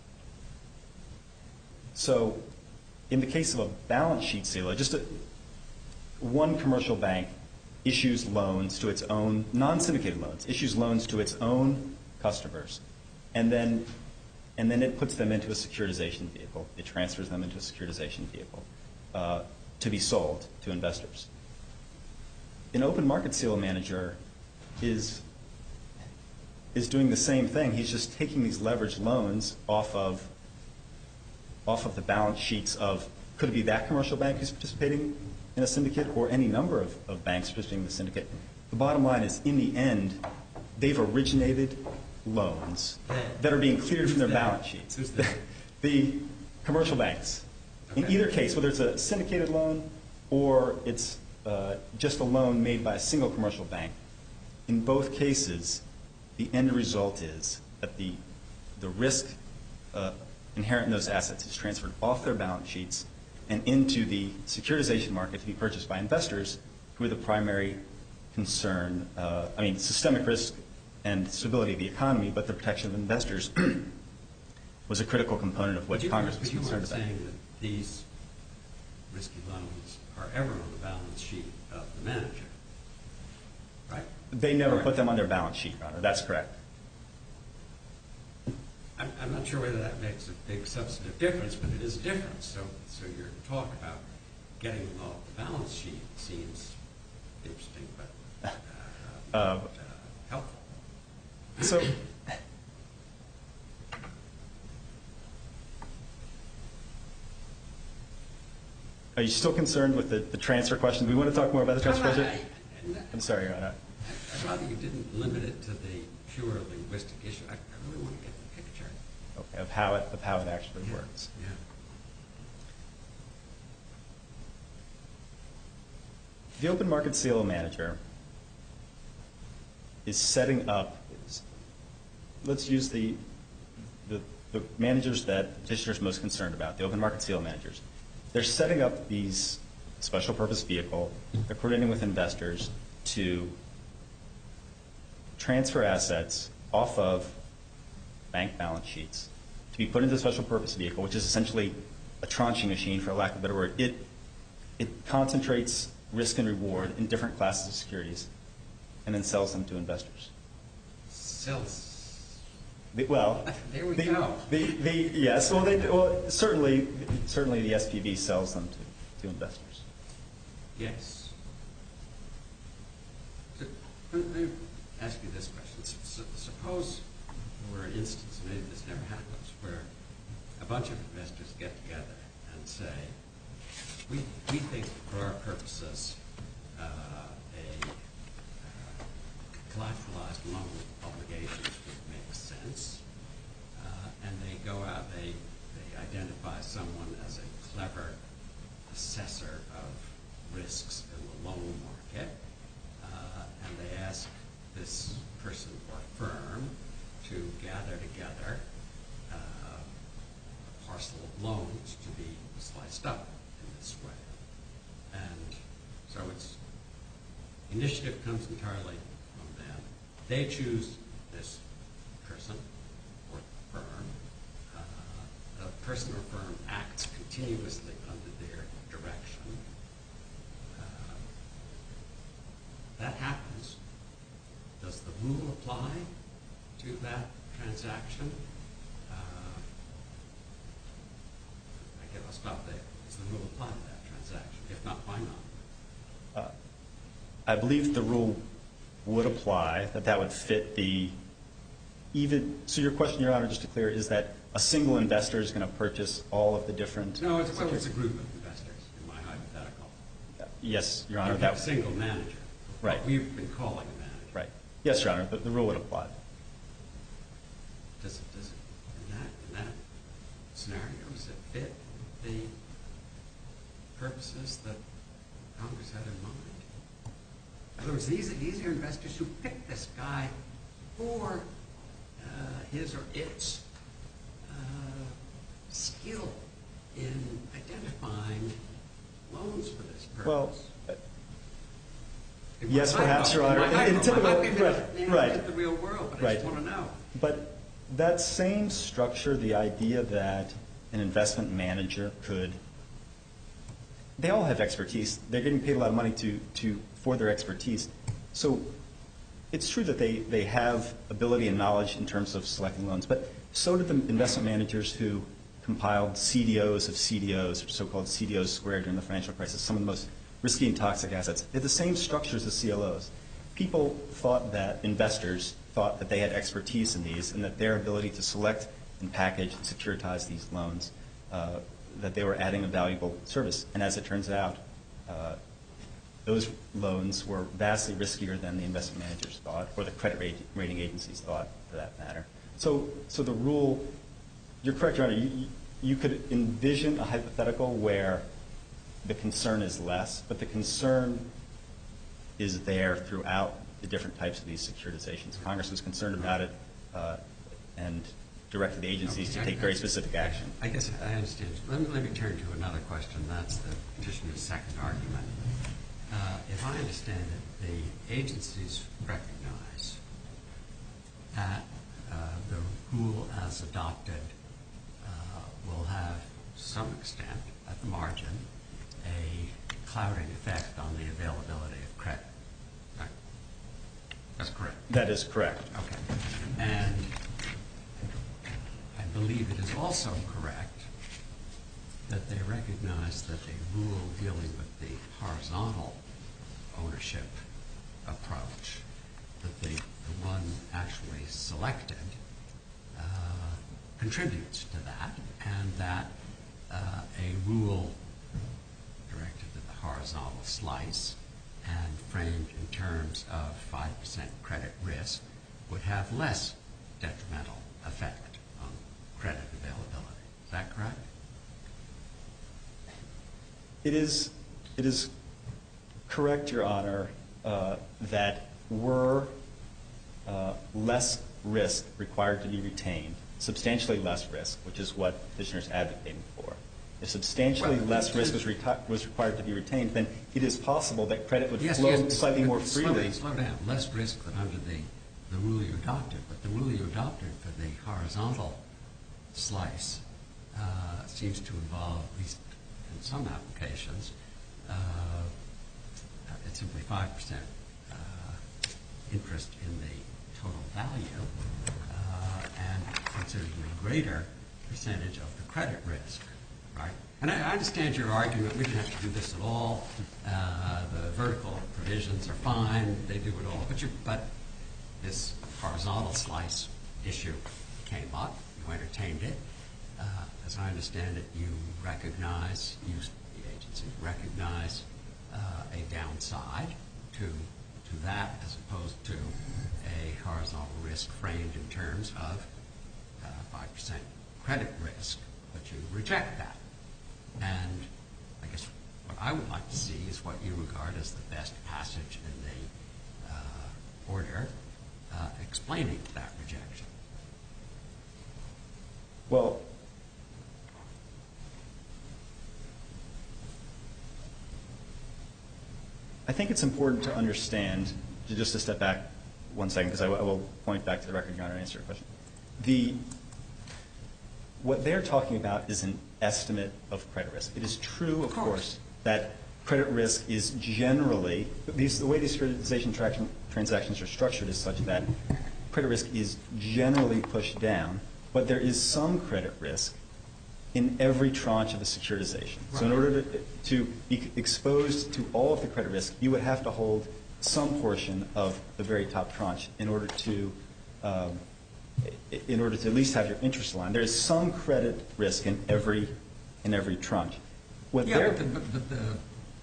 Speaker 6: So in the case of a balance sheet C L O, just a, one commercial bank issues loans to its own, non-syndicated loans, issues loans to its own customers, and then and then it puts them into a securitization vehicle. It transfers them into a securitization vehicle uh, to be sold to investors. An open market C L O manager is is doing the same thing. He's just taking these leveraged loans off of off of the balance sheets of, could it be that commercial bank who's participating in a syndicate or any number of, of banks participating in the syndicate. The bottom line is, in the end, they've originated loans that are being cleared from their balance sheets.
Speaker 4: Who's that?
Speaker 6: The commercial banks. In
Speaker 4: Okay.
Speaker 6: either case, whether it's a syndicated loan or it's uh, just a loan made by a single commercial bank, in both cases, the end result is that the, the risk uh, inherent in those assets is transferred off their balance sheets and into the securitization market to be purchased by investors who are the primary concern. Uh, I mean, systemic risk and stability of the economy, but the protection of investors was a critical component of what
Speaker 4: But you
Speaker 6: Congress
Speaker 4: aren't-
Speaker 6: was
Speaker 4: but you
Speaker 6: concerned
Speaker 4: aren't
Speaker 6: about.
Speaker 4: saying that these risky loans are ever on the balance sheet of the manager, right?
Speaker 6: They never
Speaker 4: Correct.
Speaker 6: put them on their balance sheet, Your Honor. That's correct.
Speaker 4: I'm, I'm not sure whether that makes a big substantive difference, but it is a difference. So, so your talk about getting them off the balance sheet seems interesting, but uh,
Speaker 6: Uh,
Speaker 4: uh, helpful.
Speaker 6: So, are you still concerned with the, the transfer question? Do we want to talk more about the transfer
Speaker 4: I'm,
Speaker 6: question?
Speaker 4: I,
Speaker 6: I'm sorry, Your Honor.
Speaker 4: I'd rather you didn't limit it to the pure linguistic issue. I, I really want to get the picture.
Speaker 6: Okay, of how it of how it actually works.
Speaker 4: Yeah.
Speaker 6: The open market C L O manager is setting up. Let's use the the, the managers that the petitioner is most concerned about. The open market C L O managers. They're setting up these special purpose vehicle. They're coordinating with investors to transfer assets off of bank balance sheets to be put into a special purpose vehicle, which is essentially a tranching machine, for lack of a better word. It it concentrates risk and reward in different classes of securities and then sells them to investors.
Speaker 4: Sells.
Speaker 6: The, well,
Speaker 4: there we
Speaker 6: the,
Speaker 4: go.
Speaker 6: The, the, yes, well, they, well, certainly, certainly the S P V sells them to, to investors.
Speaker 4: Yes. So, let me ask you this question. S- suppose we're an instance, maybe this never happens, where a bunch of investors get together and say, we, we think for our purposes uh, a uh, collateralized loan with obligations would make sense. Uh, and they go out, they, they identify someone as a clever assessor of risks in the loan market, uh, and they ask this person or firm to gather together uh, a parcel of loans to be sliced up in this way. And so it's initiative comes entirely from them. They choose this person or firm. Uh, the person or firm acts continuously under their direction. Uh, that happens. Does the rule apply to that transaction? Uh, I guess I'll stop there. Does the rule apply to that transaction? If not, why not?
Speaker 6: Uh, I believe the rule would apply, that that would fit the even. So your question, Your Honor, just to clear, is that a single investor is going to purchase all of the different?
Speaker 4: No, it's, well, it's a group of investors in my hypothetical.
Speaker 6: Uh, yes, Your Honor.
Speaker 4: You have a single manager.
Speaker 6: Right.
Speaker 4: What we've been calling a manager.
Speaker 6: Right. Yes, Your Honor. The, the rule would apply.
Speaker 4: Does it, does it, in that, in that scenario, does it fit the purposes that Congress had in mind? In other words, these, these are investors who picked this guy for uh, his or its uh, skill in identifying loans for this purpose.
Speaker 6: Well, uh,
Speaker 4: In
Speaker 6: yes,
Speaker 4: my
Speaker 6: perhaps,
Speaker 4: hypo-
Speaker 6: Your Honor.
Speaker 4: in my
Speaker 6: In- in
Speaker 4: hypo-
Speaker 6: typical-
Speaker 4: I might be
Speaker 6: right,
Speaker 4: you know,
Speaker 6: right.
Speaker 4: in the real world, but I
Speaker 6: Right.
Speaker 4: just want to know.
Speaker 6: But that same structure, the idea that an investment manager could, they all have expertise. They're getting paid a lot of money to, to for their expertise. So it's true that they, they have ability and knowledge in terms of selecting loans, but so did the investment managers who compiled C D Os of C D Os, or so-called C D Os squared during the financial crisis, some of the most risky and toxic assets. They had the same structures as C L Os. People thought that, investors thought that they had expertise in these and that their ability to select and package and securitize these loans, uh, that they were adding a valuable service. And as it turns out, uh, those loans were vastly riskier than the investment managers thought, or the credit rate, rating agencies thought, for that matter. So, so the rule, you're correct, Your Honor, you, you could envision a hypothetical where the concern is less, but the concern is there throughout the different types of these securitizations. Congress was concerned about it uh, and directed the agencies
Speaker 4: Okay,
Speaker 6: to take
Speaker 4: I-
Speaker 6: very specific action.
Speaker 4: I guess I understand. Let me, let me turn to another question. That's the petitioner's second argument. Uh, if I understand it, the agencies recognize that uh, the rule as adopted uh, will have, to some extent, at the margin, a clouding effect on the availability of credit. Right? That's correct.
Speaker 6: That is correct.
Speaker 4: Okay. And I believe it is also correct that they recognize that the rule dealing with the horizontal ownership approach, that the, the one actually selected uh, contributes to that, and that uh, a rule directed at the horizontal slice and framed in terms of five percent credit risk would have less detrimental effect on credit availability. Is that correct?
Speaker 6: It is, it is correct, Your Honor, uh, that were uh, less risk required to be retained, substantially less risk, which is what petitioners advocating for. If substantially
Speaker 4: Well,
Speaker 6: less risk was, reti- was required to be retained, then it is possible that credit would
Speaker 4: Yes,
Speaker 6: flow
Speaker 4: yes,
Speaker 6: slightly
Speaker 4: but
Speaker 6: more
Speaker 4: slow
Speaker 6: freely.
Speaker 4: down, slow down. Less risk than under the, the rule you adopted, but the rule you adopted for the horizontal slice uh, seems to involve, at least in some applications, uh, it's simply five percent uh, interest in the total value uh, and considerably greater percentage of the credit risk, right? And I, I understand your argument. We don't have to do this at all. Uh, the vertical provisions are fine. They do it all. But, you, but this horizontal slice issue came up. You entertained it. Uh, as I understand it, you recognize, you, the agency, recognize uh, a downside to, to that as opposed to a horizontal risk framed in terms of uh, five percent credit risk, but you reject that. And I guess what I would like to see is what you regard as the best passage in the uh, order uh, explaining that rejection.
Speaker 6: Well, I think it's important to understand, just to step back one second, because I, w- I will point back to the record, Your Honor, and answer your question. The, what they're talking about is an estimate of credit risk. It is true, of, of course. course, that credit risk is generally, these, the way these securitization traction, transactions are structured is such that credit risk is generally pushed down, but there is some credit risk in every tranche of the securitization. Right. So in order to, to be exposed to all of the credit risk, you would have to hold some portion of the very top tranche in order to um, in order to at least have your interest line. There is some credit risk in every in every tranche. What
Speaker 4: yeah, but the, but, but the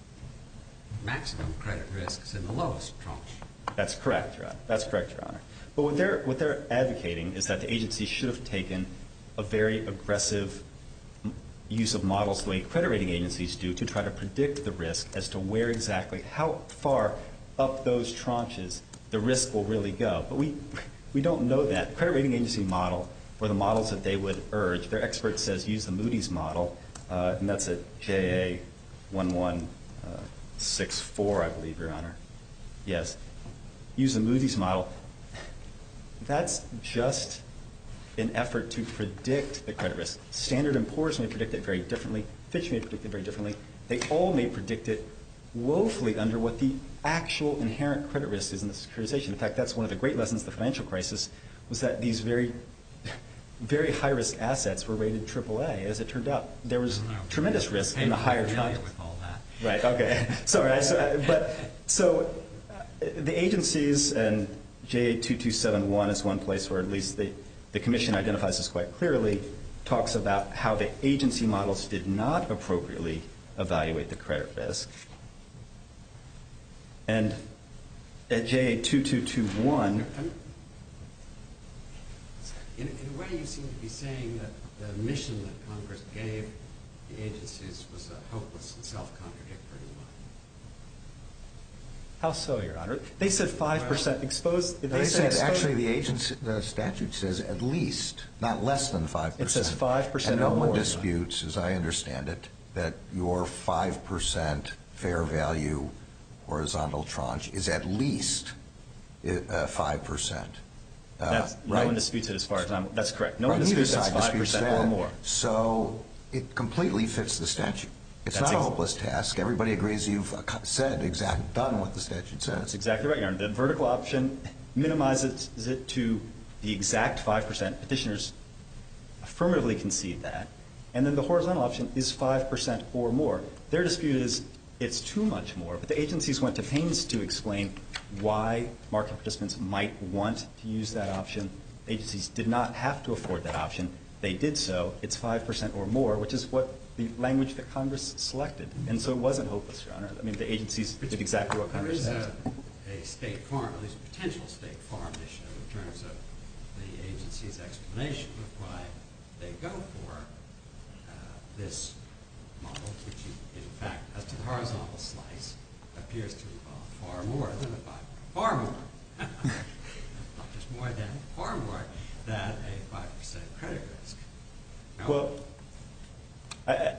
Speaker 4: maximum credit risk is in the lowest tranche.
Speaker 6: That's correct, Your Honor. That's correct, Your Honor. But what they're what they're advocating is that the agency should have taken a very aggressive use of models the way credit rating agencies do to try to predict the risk as to where exactly, how far up those tranches the risk will really go. But we we don't know that. The credit rating agency model, or the models that they would urge, their expert says use the Moody's model, uh, and that's at J A one one six four, I believe, Your Honor. Yes. Use the Moody's model. That's just an effort to predict the credit risk. Standard and Poor's may predict it very differently. Fitch may predict it very differently. They all may predict it woefully under what the actual inherent credit risk is in the securitization. In fact, that's one of the great lessons of the financial crisis, was that these very, very high-risk assets were rated triple A. As it turned out, there was tremendous risk in the higher tranches.
Speaker 4: With all that.
Speaker 6: Right. Okay. Sorry. I, so, but so uh, the agencies, and J A two two seven one is one place where at least the the commission identifies this quite clearly, talks about how the agency models did not appropriately evaluate the credit risk. And at J A two two two one,
Speaker 4: in, in a way you seem to be saying that the mission that Congress gave the agencies was a hopeless and self-contradictory one.
Speaker 6: How so, Your Honor? They said five percent exposed. They,
Speaker 2: they
Speaker 6: said,
Speaker 2: said actually the agency, the statute says at least, not less than five percent.
Speaker 6: It says five percent
Speaker 2: and no
Speaker 6: or more.
Speaker 2: one disputes, as I understand it, that your five percent fair value horizontal tranche is at least uh, five percent. Uh,
Speaker 6: That's,
Speaker 2: right?
Speaker 6: No one disputes it as far as I'm. That's correct. No
Speaker 2: right,
Speaker 6: one disputes that's five
Speaker 2: disputes
Speaker 6: percent
Speaker 2: that.
Speaker 6: or more.
Speaker 2: So it completely fits the statute. It's
Speaker 6: That's
Speaker 2: not a
Speaker 6: ex-
Speaker 2: hopeless task. Everybody agrees you've said exact done what the statute says.
Speaker 6: That's exactly right, Your Honor. The vertical option minimizes it to the exact five percent. Petitioners affirmatively concede that. And then the horizontal option is five percent or more. Their dispute is it's too much more. But the agencies went to pains to explain why market participants might want to use that option. Agencies did not have to afford that option. They did so. It's five percent or more, which is what the language that Congress selected. And so it wasn't hopeless, Your Honor. I mean, the agencies did exactly what Congress said.
Speaker 4: There is a, a state farm, at least a potential state farm issue in terms of the agency's explanation of why they go for uh, this model, which in fact, as to the horizontal slice, appears to involve far more than a five, far more, not just more than, far more than a five percent credit risk. No?
Speaker 6: Well, I,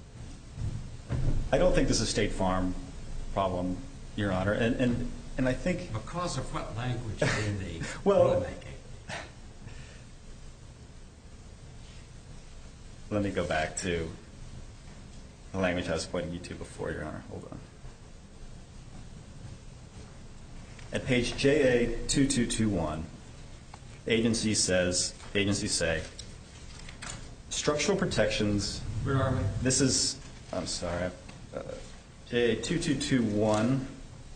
Speaker 6: I don't think this is a State Farm problem, Your Honor, and and, and I think
Speaker 4: because of what language in the
Speaker 6: well,
Speaker 4: rulemaking.
Speaker 6: Let me go back to the language I was pointing you to before, Your Honor. Hold on. At page J A two two two one, agency says, agencies say, structural protections.
Speaker 4: Where are we?
Speaker 6: This is, I'm sorry, uh, J A two two two one.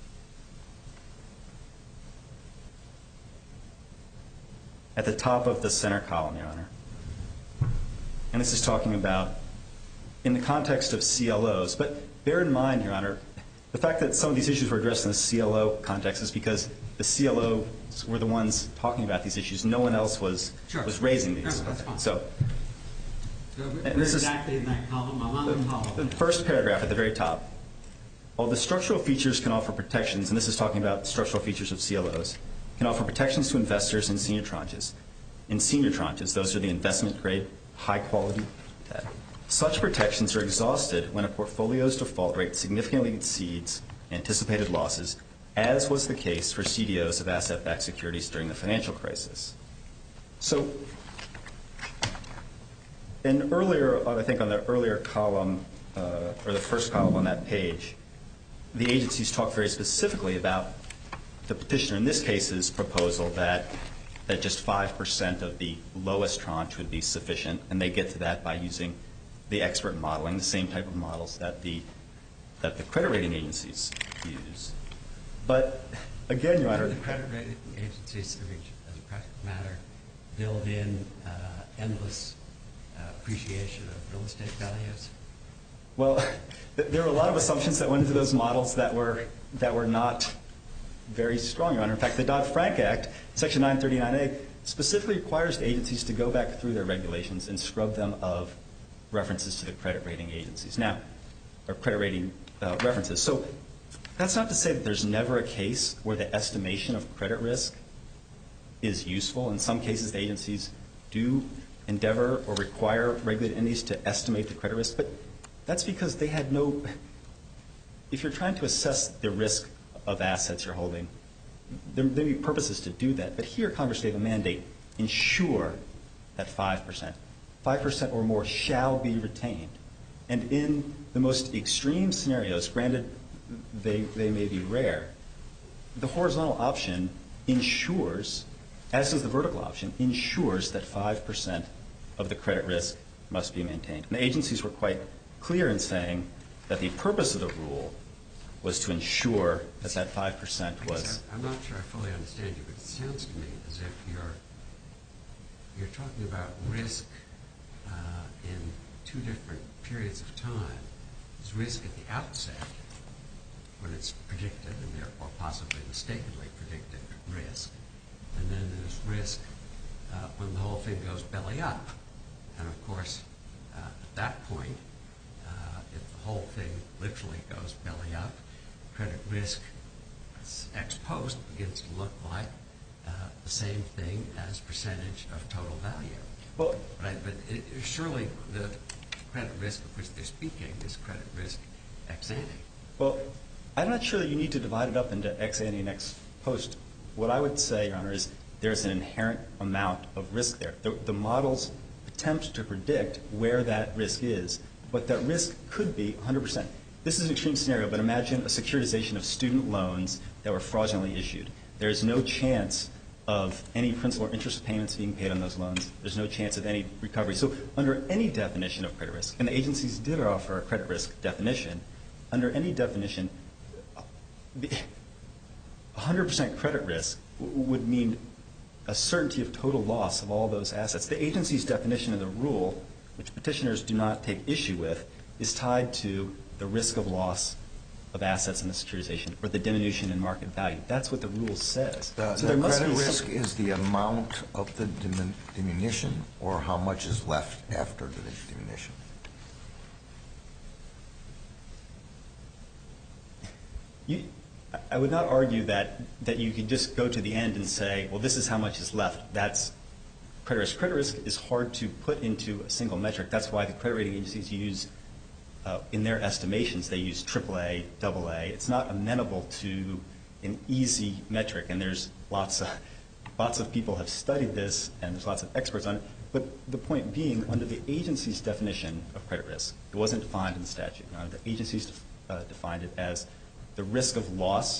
Speaker 6: At the top of the center column, Your Honor. And this is talking about in the context of C L Os. But bear in mind, Your Honor, the fact that some of these issues were addressed in the C L O context is because the C L Os were the ones talking about these issues. No one else was
Speaker 4: Sure.
Speaker 6: was raising these.
Speaker 4: No, that's fine.
Speaker 6: So,
Speaker 4: So
Speaker 6: and
Speaker 4: we're
Speaker 6: this is
Speaker 4: exactly in that column. I'm on the
Speaker 6: the
Speaker 4: column.
Speaker 6: first paragraph at the very top. While the structural features can offer protections, and this is talking about structural features of C L Os, can offer protections to investors in senior tranches. In senior tranches, those are the investment grade, high quality debt. Such protections are exhausted when a portfolio's default rate significantly exceeds anticipated losses, as was the case for C D Os of asset-backed securities during the financial crisis. So, in earlier, I think on the earlier column, uh, or the first column on that page, the agencies talk very specifically about the petitioner, in this case's proposal, that that just five percent of the lowest tranche would be sufficient, and they get to that by using the expert modeling, the same type of models that the that the credit rating agencies use. But again, Your Honor,
Speaker 4: the credit rating agencies, as a practical matter, build in uh, endless uh, appreciation of real estate values.
Speaker 6: well, there were a lot of assumptions that went into those models that were that were not very strong, Your Honor. In fact, the Dodd-Frank Act, Section nine thirty-nine A, specifically requires agencies to go back through their regulations and scrub them of references to the credit rating agencies. Now, or credit rating uh, references. So that's not to say that there's never a case where the estimation of credit risk is useful. In some cases, the agencies do endeavor or require regulated entities to estimate the credit risk, but that's because they had no, if you're trying to assess the risk of assets you're holding, there may be purposes to do that. But here, Congress gave a mandate: ensure that five percent, five percent or more shall be retained. And in the most extreme scenarios, granted they they may be rare, the horizontal option ensures, as does the vertical option, ensures that five percent of the credit risk must be maintained. And the agencies were quite clear in saying that the purpose of the rule was to ensure that that five percent was.
Speaker 4: I'm not sure I fully understand you, but it sounds to me as if you're you're talking about risk uh, in two different periods of time. There's risk at the outset, when it's predicted and therefore possibly mistakenly predicted risk, and then there's risk uh, when the whole thing goes belly up. And of course, uh, at that point, uh, if the whole thing literally goes belly up, credit risk ex post begins to look like uh, the same thing as percentage of total value.
Speaker 6: Well,
Speaker 4: right, but it, surely the credit risk of which they're speaking is credit risk ex ante.
Speaker 6: Well, I'm not sure that you need to divide it up into ex ante and ex post. What I would say, Your Honor, is there's an inherent amount of risk there. The, the models attempt to predict where that risk is, but that risk could be one hundred percent. This is an extreme scenario, but imagine a securitization of student loans that were fraudulently issued. There's no chance of any principal or interest payments being paid on those loans. There's no chance of any recovery. So under any definition of credit risk, and the agencies did offer a credit risk definition, under any definition, one hundred percent credit risk would mean a certainty of total loss of all those assets. The agency's definition of the rule, which petitioners do not take issue with, is tied to the risk of loss of assets in the securitization or the diminution in market value. That's what the rule says.
Speaker 2: The,
Speaker 6: so
Speaker 2: the
Speaker 6: there must
Speaker 2: credit
Speaker 6: be
Speaker 2: risk
Speaker 6: some,
Speaker 2: is the amount of the dimin diminution, or how much is left after the diminution?
Speaker 6: You, I would not argue that, that you could just go to the end and say, well, this is how much is left. That's credit risk. Credit risk is hard to put into a single metric. That's why the credit rating agencies use, uh, in their estimations, they use triple A, double A. It's not amenable to an easy metric, and there's lots of, lots of people have studied this, and there's lots of experts on it. But the point being, under the agency's definition of credit risk, it wasn't defined in the statute. Now, the agencies uh, defined it as the risk of loss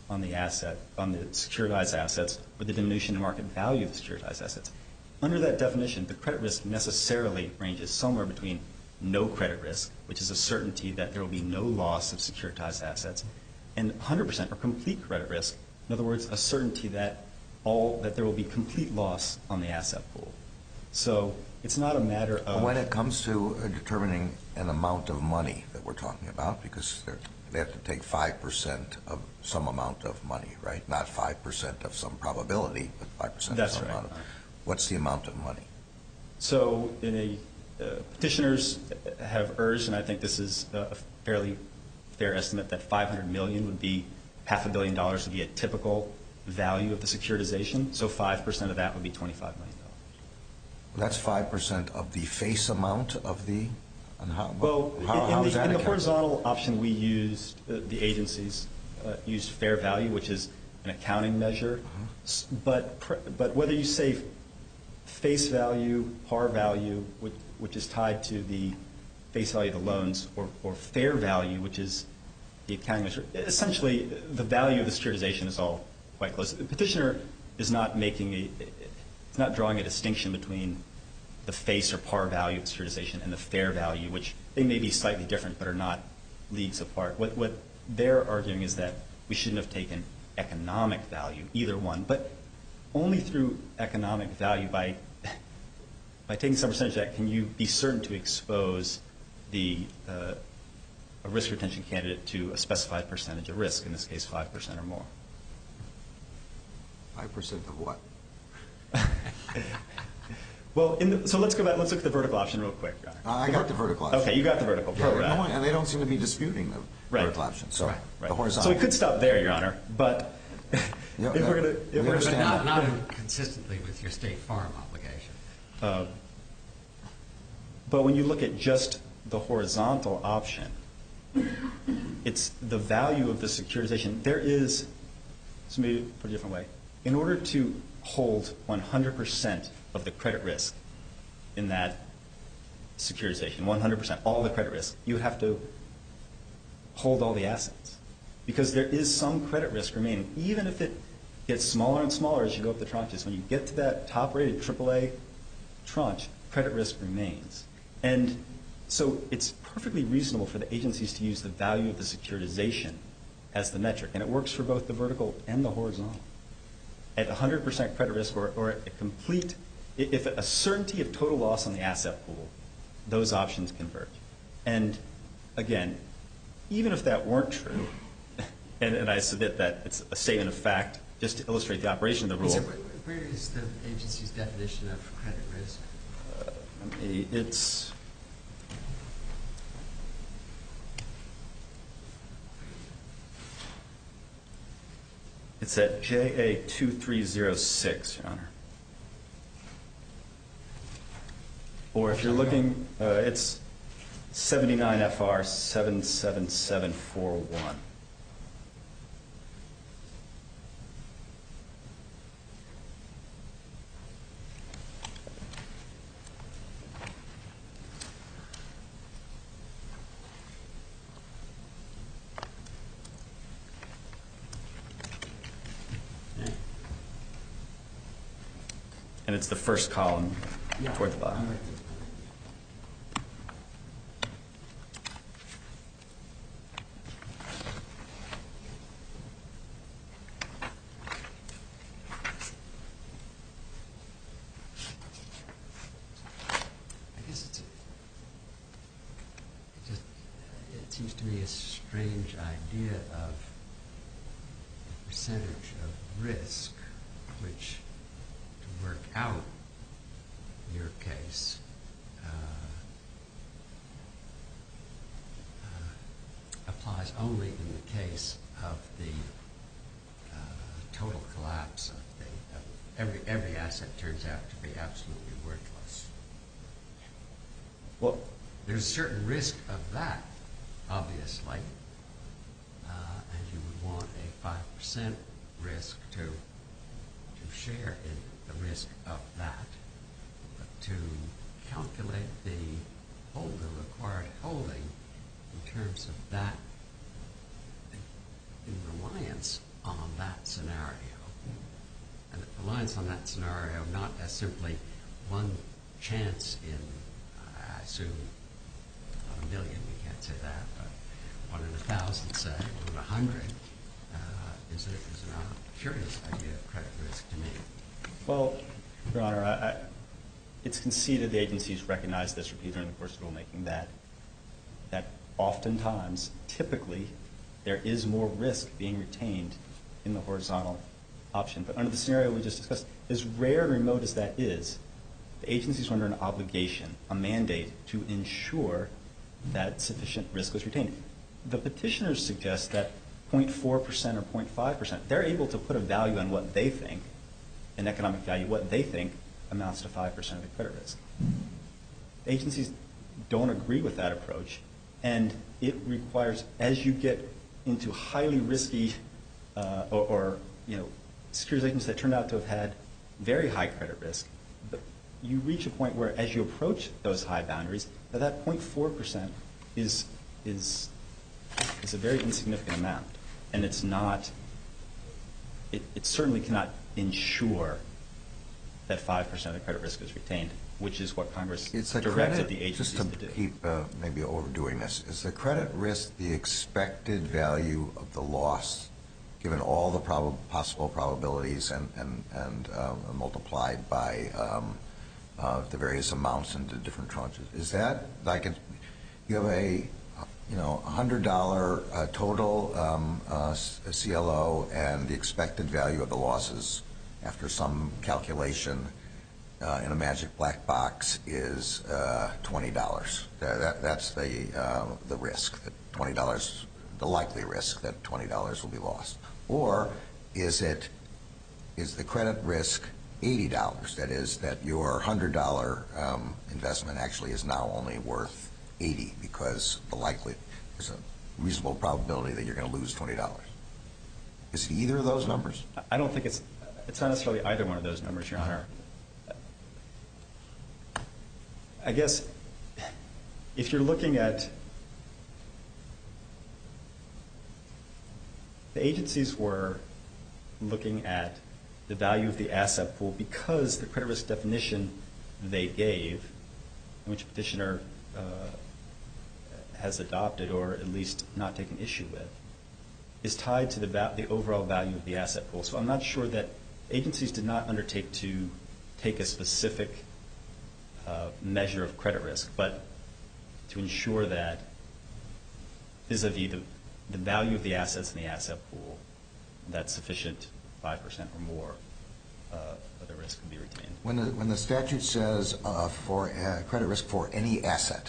Speaker 6: on the asset, on the securitized assets, or the diminution in market value of the securitized assets. Under that definition, the credit risk necessarily ranges somewhere between no credit risk, which is a certainty that there will be no loss of securitized assets, and one hundred percent or complete credit risk. In other words, a certainty that all that there will be complete loss on the asset pool. So it's not a matter of...
Speaker 2: When it comes to uh, determining an amount of money that we're talking about, because they have to take five percent of some amount of money, right? Not five percent of some probability, but five percent of some
Speaker 6: right.
Speaker 2: amount of... What's the amount of money?
Speaker 6: So in a uh, petitioners have urged, and I think this is a fairly fair estimate, that five hundred million dollars would be, half a billion dollars would be a typical value of the securitization. So five percent of that would be twenty-five million dollars.
Speaker 2: That's five percent of the face amount of the... And how,
Speaker 6: well,
Speaker 2: how,
Speaker 6: in,
Speaker 2: how
Speaker 6: in
Speaker 2: is
Speaker 6: the,
Speaker 2: that
Speaker 6: in the
Speaker 2: accounted?
Speaker 6: horizontal option, we used, uh, the agencies uh, used fair value, which is an accounting measure.
Speaker 2: Uh-huh.
Speaker 6: S- But, pr- but whether you say face value, par value, which, which is tied to the face value of the loans, or, or fair value, which is the accounting measure, essentially the value of the securitization is all quite close. The petitioner is not making a, it's not drawing a distinction between the face or par value of the securitization and the fair value, which they may be slightly different but are not leagues apart. What, what they're arguing is that we shouldn't have taken economic value, either one, but only through economic value, by by taking some percentage of that, can you be certain to expose the uh, a risk retention candidate to a specified percentage of risk, in this case five percent or more.
Speaker 2: five percent of what?
Speaker 6: Well, in the, so let's go back. Let's look at the vertical option real quick, Your Honor.
Speaker 2: Uh, I got the vertical option.
Speaker 6: Okay, you got the vertical.
Speaker 2: Yeah,
Speaker 6: Pro rata.
Speaker 2: no one- and they don't seem to be disputing the
Speaker 6: Right.
Speaker 2: vertical option. So
Speaker 6: Right, right.
Speaker 2: the horizontal.
Speaker 6: So we could stop there, Your Honor, but
Speaker 2: Yeah,
Speaker 6: if
Speaker 2: yeah,
Speaker 6: we're going to,
Speaker 2: we
Speaker 6: if we're
Speaker 4: But
Speaker 2: understand.
Speaker 6: going
Speaker 4: not, not inconsistently with your State Farm obligation.
Speaker 6: Uh, but when you look at just the horizontal option, it's the value of the securitization. There is, so maybe put it a different way, in order to hold one hundred percent of the credit risk in that securitization, one hundred percent, all the credit risk, you would have to hold all the assets, because there is some credit risk remaining, even if it gets smaller and smaller as you go up the tranches. When you get to that top-rated triple A tranche, credit risk remains. And so it's perfectly reasonable for the agencies to use the value of the securitization as the metric, and it works for both the vertical and the horizontal. At one hundred percent credit risk, or, or a complete, if a certainty of total loss on the asset pool, those options converge. And again, even if that weren't true, and, and I submit that it's a statement of fact just to illustrate the operation of the
Speaker 4: Is
Speaker 6: rule.
Speaker 4: it- Where is the agency's definition of credit risk?
Speaker 6: Uh, it's it's at J A two three zero six, Your Honor. Or if you're looking, uh, it's seventy-nine F R seven seven seven four one. And it's the first column toward the bottom.
Speaker 4: I guess it's, a, it just, it seems to me a strange idea of the percentage of risk, which to work out your case, uh, uh, applies only in the case of the uh, total collapse of the, of every, every asset turns out to be absolutely worthless.
Speaker 6: Well,
Speaker 4: There's a certain risk of that, obviously, uh, and you would want a five percent risk to to share in the risk of that. But to calculate the hold, the required holding in terms of that in, in reliance on that scenario. And it relies on that scenario not as simply one chance in, I assume, not a million, we can't say that, but one in a thousand, say, one in a hundred, uh, is, a, is a curious idea of credit risk to me.
Speaker 6: Well, Your Honor, I, I, it's conceded the agencies recognize this repeatedly during the course of rulemaking that that oftentimes, typically, there is more risk being retained in the horizontal option. But under the scenario we just discussed, as rare and remote as that is, the agencies are under an obligation, a mandate, to ensure that sufficient risk is retained. The petitioners suggest that zero point four percent or zero point five percent, they're able to put a value on what they think, an economic value, what they think amounts to five percent of the credit risk. Agencies don't agree with that approach, and it requires, as you get into highly risky uh, or, or you know securitizations that turn out to have had very high credit risk, but you reach a point where, as you approach those high boundaries, that that zero point four percent is is is a very insignificant amount, and it's not. It, it certainly cannot ensure that five percent of the credit risk is retained, which is what Congress
Speaker 2: it's the
Speaker 6: directed
Speaker 2: credit,
Speaker 6: the agencies
Speaker 2: just
Speaker 6: to,
Speaker 2: to
Speaker 6: do.
Speaker 2: keep uh, maybe overdoing this, is the credit risk the expected value of the loss, given all the prob possible probabilities and and and uh, multiplied by um, uh, the various amounts into different tranches? Is that like a, you have a you know a hundred dollar uh, total um, uh, C L O, and the expected value of the losses after some calculation uh, in a magic black box is uh, twenty dollars. That, that, that's the uh, the risk, that twenty dollars, the likely risk that twenty dollars will be lost. Or is it is the credit risk eighty dollars? That is, that your hundred dollar um, investment actually is now only worth eighty because the likely there's a reasonable probability that you're going to lose twenty dollars. Is it either of those numbers?
Speaker 6: I don't think it's it's not necessarily either one of those numbers, Your Honor. I guess if you're looking at the agencies were looking at the value of the asset pool because the credit risk definition they gave, which petitioner uh, has adopted or at least not taken issue with, is tied to the, the overall value of the asset pool. So I'm not sure that agencies did not undertake to take a specific uh, measure of credit risk, but to ensure that vis-a-vis the, the value of the assets in the asset pool, that sufficient five percent or more uh, of the risk can be retained.
Speaker 2: When the, when the statute says uh, for uh, credit risk for any asset,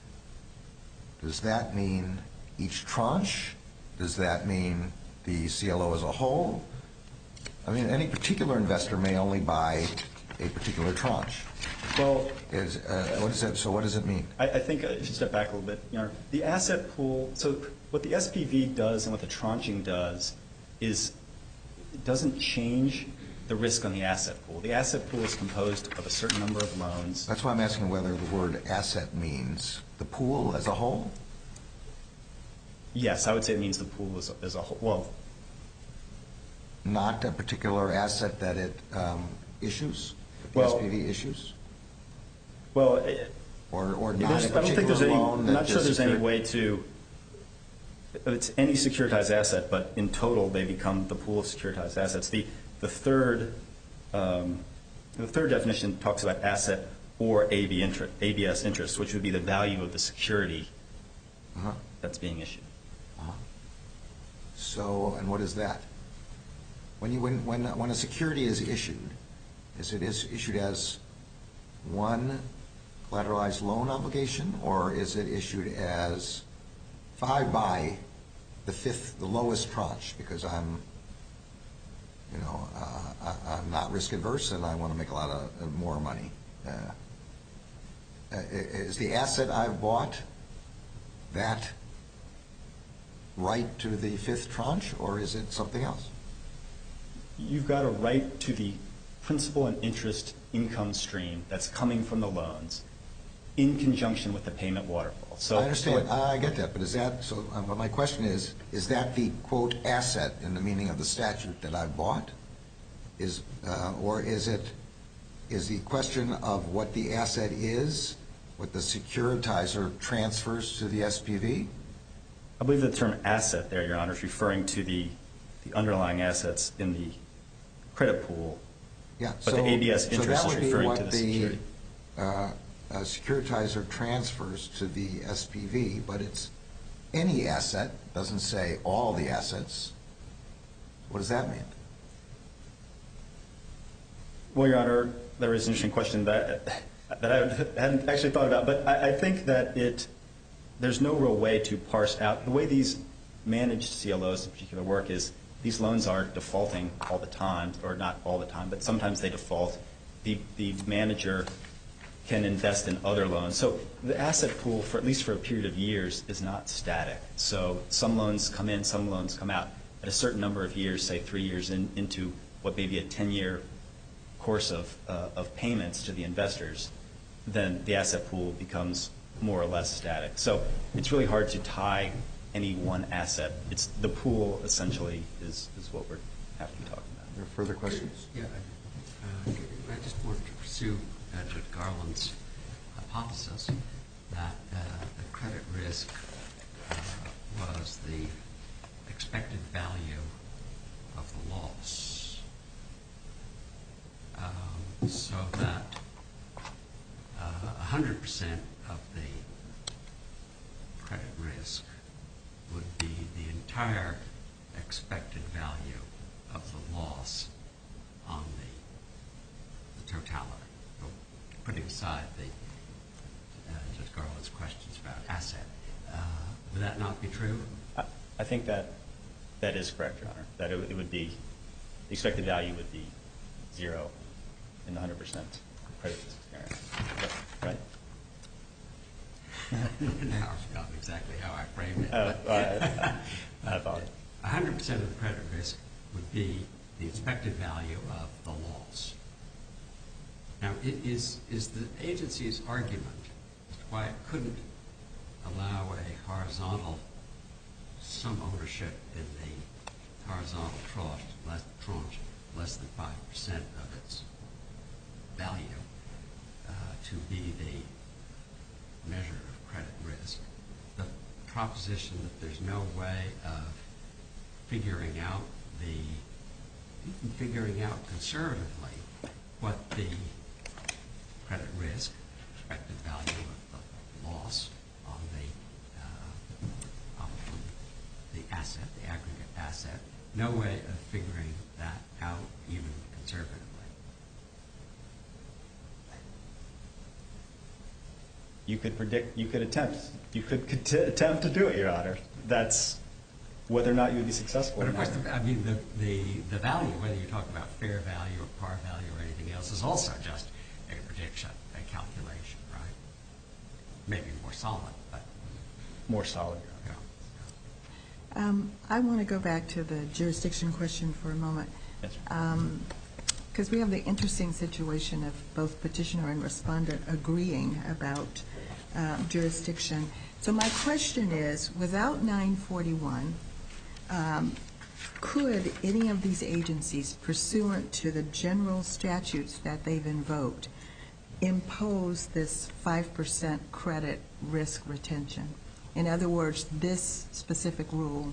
Speaker 2: does that mean each tranche? Does that mean the C L O as a whole? I mean, any particular investor may only buy a particular tranche.
Speaker 6: Well,
Speaker 2: is, uh, what is that? So what does it mean?
Speaker 6: I, I think uh, if you step back a little bit, you know, the asset pool. So what the S P V does and what the tranching does is it doesn't change the risk on the asset pool. The asset pool is composed of a certain number of loans.
Speaker 2: That's why I'm asking whether the word asset means the pool as a whole.
Speaker 6: Yes, I would say it means the pool as a, as a whole. Well,
Speaker 2: not a particular asset that it um, issues, the
Speaker 6: well,
Speaker 2: S P V issues?
Speaker 6: Well, it,
Speaker 2: or, or not a
Speaker 6: I don't think there's
Speaker 2: particular
Speaker 6: any,
Speaker 2: loan
Speaker 6: I'm
Speaker 2: that
Speaker 6: not sure there's any
Speaker 2: secured-
Speaker 6: way to, it's any securitized asset, but in total they become the pool of securitized assets. The, the, third, um, the third definition talks about asset or A B interest, A B S interest, which would be the value of the security uh-huh. that's being issued.
Speaker 2: Uh-huh. So, and what is that? When, you, when, when, when a security is issued, is it is issued as one collateralized loan obligation, or is it issued as if I buy the fifth, the lowest tranche because I'm, you know, uh, I, I'm not risk adverse and I want to make a lot of uh, more money? Uh, is the asset I've bought that right to the fifth tranche, or is it something else?
Speaker 6: You've got a right to the principal and interest income stream that's coming from the loans. in conjunction with the payment waterfall. So
Speaker 2: I understand. Uh, I get that. But is that, so uh, but my question is, is that the, quote, asset in the meaning of the statute that I bought? Is, uh, or is it, is the question of what the asset is, what the securitizer transfers to the S P V?
Speaker 6: I believe the term asset there, Your Honor, is referring to the, the underlying assets in the credit pool.
Speaker 2: Yeah.
Speaker 6: But
Speaker 2: so,
Speaker 6: the A B S interest
Speaker 2: so
Speaker 6: is referring to the
Speaker 2: that would be
Speaker 6: security.
Speaker 2: what the uh, uh, securitizer transfers to the S P V, but it's any asset. Doesn't say all the assets. What does that mean?
Speaker 6: Well, Your Honor, there is an interesting question that that I hadn't actually thought about, but I, I think that it there's no real way to parse out the way these managed C L Os in particular work is these loans are defaulting all the time, or not all the time, but sometimes they default. The the manager can invest in other loans. So the asset pool, for at least for a period of years, is not static. So some loans come in, some loans come out. At a certain number of years, say three years in, into what may be a ten-year course of uh, of payments to the investors, then the asset pool becomes more or less static. So it's really hard to tie any one asset. It's the pool essentially is is what we're have to be talking about.
Speaker 2: Are there further questions?
Speaker 4: Yeah, uh, I just wanted to pursue uh, Judge Garland's hypothesis that uh, the credit risk uh, was the expected value of the loss. Um, so that uh, one hundred percent of the credit risk would be the entire expected value of the loss on the, the totality. So putting aside the uh, Judge Garland's questions about asset, uh, would that not be true?
Speaker 6: I, I think that that is correct, Your Honor. That it, it would be the expected value would be zero in the one hundred percent credit risk scenario. Right?
Speaker 4: Now I've forgotten exactly how I framed it.
Speaker 6: Uh,
Speaker 4: but
Speaker 6: I, I apologize.
Speaker 4: one hundred percent of the credit risk would be the expected value of the loss. Now, it is, is the agency's argument as to why it couldn't allow a horizontal, some ownership in the horizontal tranche, less, tranche, less than five percent of its value, uh, to be the measure of credit risk. The proposition that there's no way of figuring out the, even figuring out conservatively what the credit risk, expected value of the loss on the, uh, on the asset, the aggregate asset, no way of figuring that out even conservatively.
Speaker 6: You could predict, you could attempt, you could cont- attempt to do it, Your Honor. That's whether or not you would be successful.
Speaker 4: But of course, the, I mean, the, the, the value, whether you're talking about fair value or par value or anything else, is also just a prediction, a calculation, right? Maybe more solid, but
Speaker 6: More solid, Your Honor.
Speaker 5: Um, I want to go back to the jurisdiction question for a moment.
Speaker 6: Yes, sir.
Speaker 5: Um, because we have the interesting situation of both petitioner and respondent agreeing about um, jurisdiction. So my question is, without nine forty-one, um, could any of these agencies, pursuant to the general statutes that they've invoked, impose this five percent credit risk retention? In other words, this specific rule.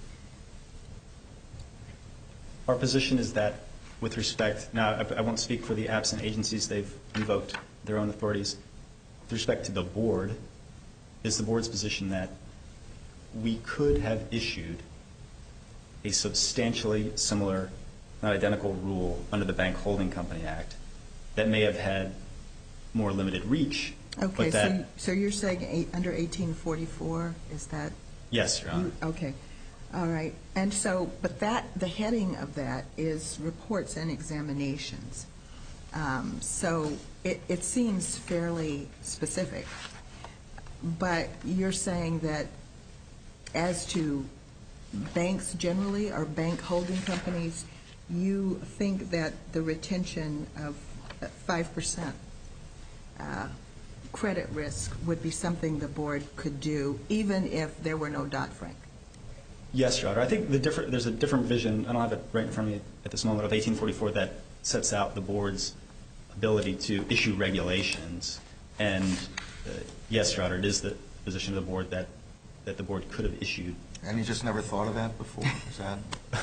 Speaker 6: Our position is that with respect, now I, I won't speak for the absent agencies, they've invoked their own authorities. With respect to the board, is the board's position that we could have issued a substantially similar, not identical rule under the Bank Holding Company Act that may have had more limited reach.
Speaker 5: Okay,
Speaker 6: but that,
Speaker 5: so, so you're saying eight, under eighteen forty-four, is that?
Speaker 6: Yes, Your Honor.
Speaker 5: You, okay, all right. And so, but that, the heading of that is reports and examinations. Um, so it, it seems fairly specific. But you're saying that as to banks generally or bank holding companies, you think that the retention of five percent uh, credit risk would be something the board could do even if there were no Dodd-Frank.
Speaker 6: Yes, Your Honor. I think the different, there's a different vision, I don't have it right in front of me at this moment, of eighteen forty-four that sets out the board's ability to issue regulations. And uh, yes, Your Honor, it is the position of the board that, that the board could have issued.
Speaker 2: And you just never thought of that before? Is that?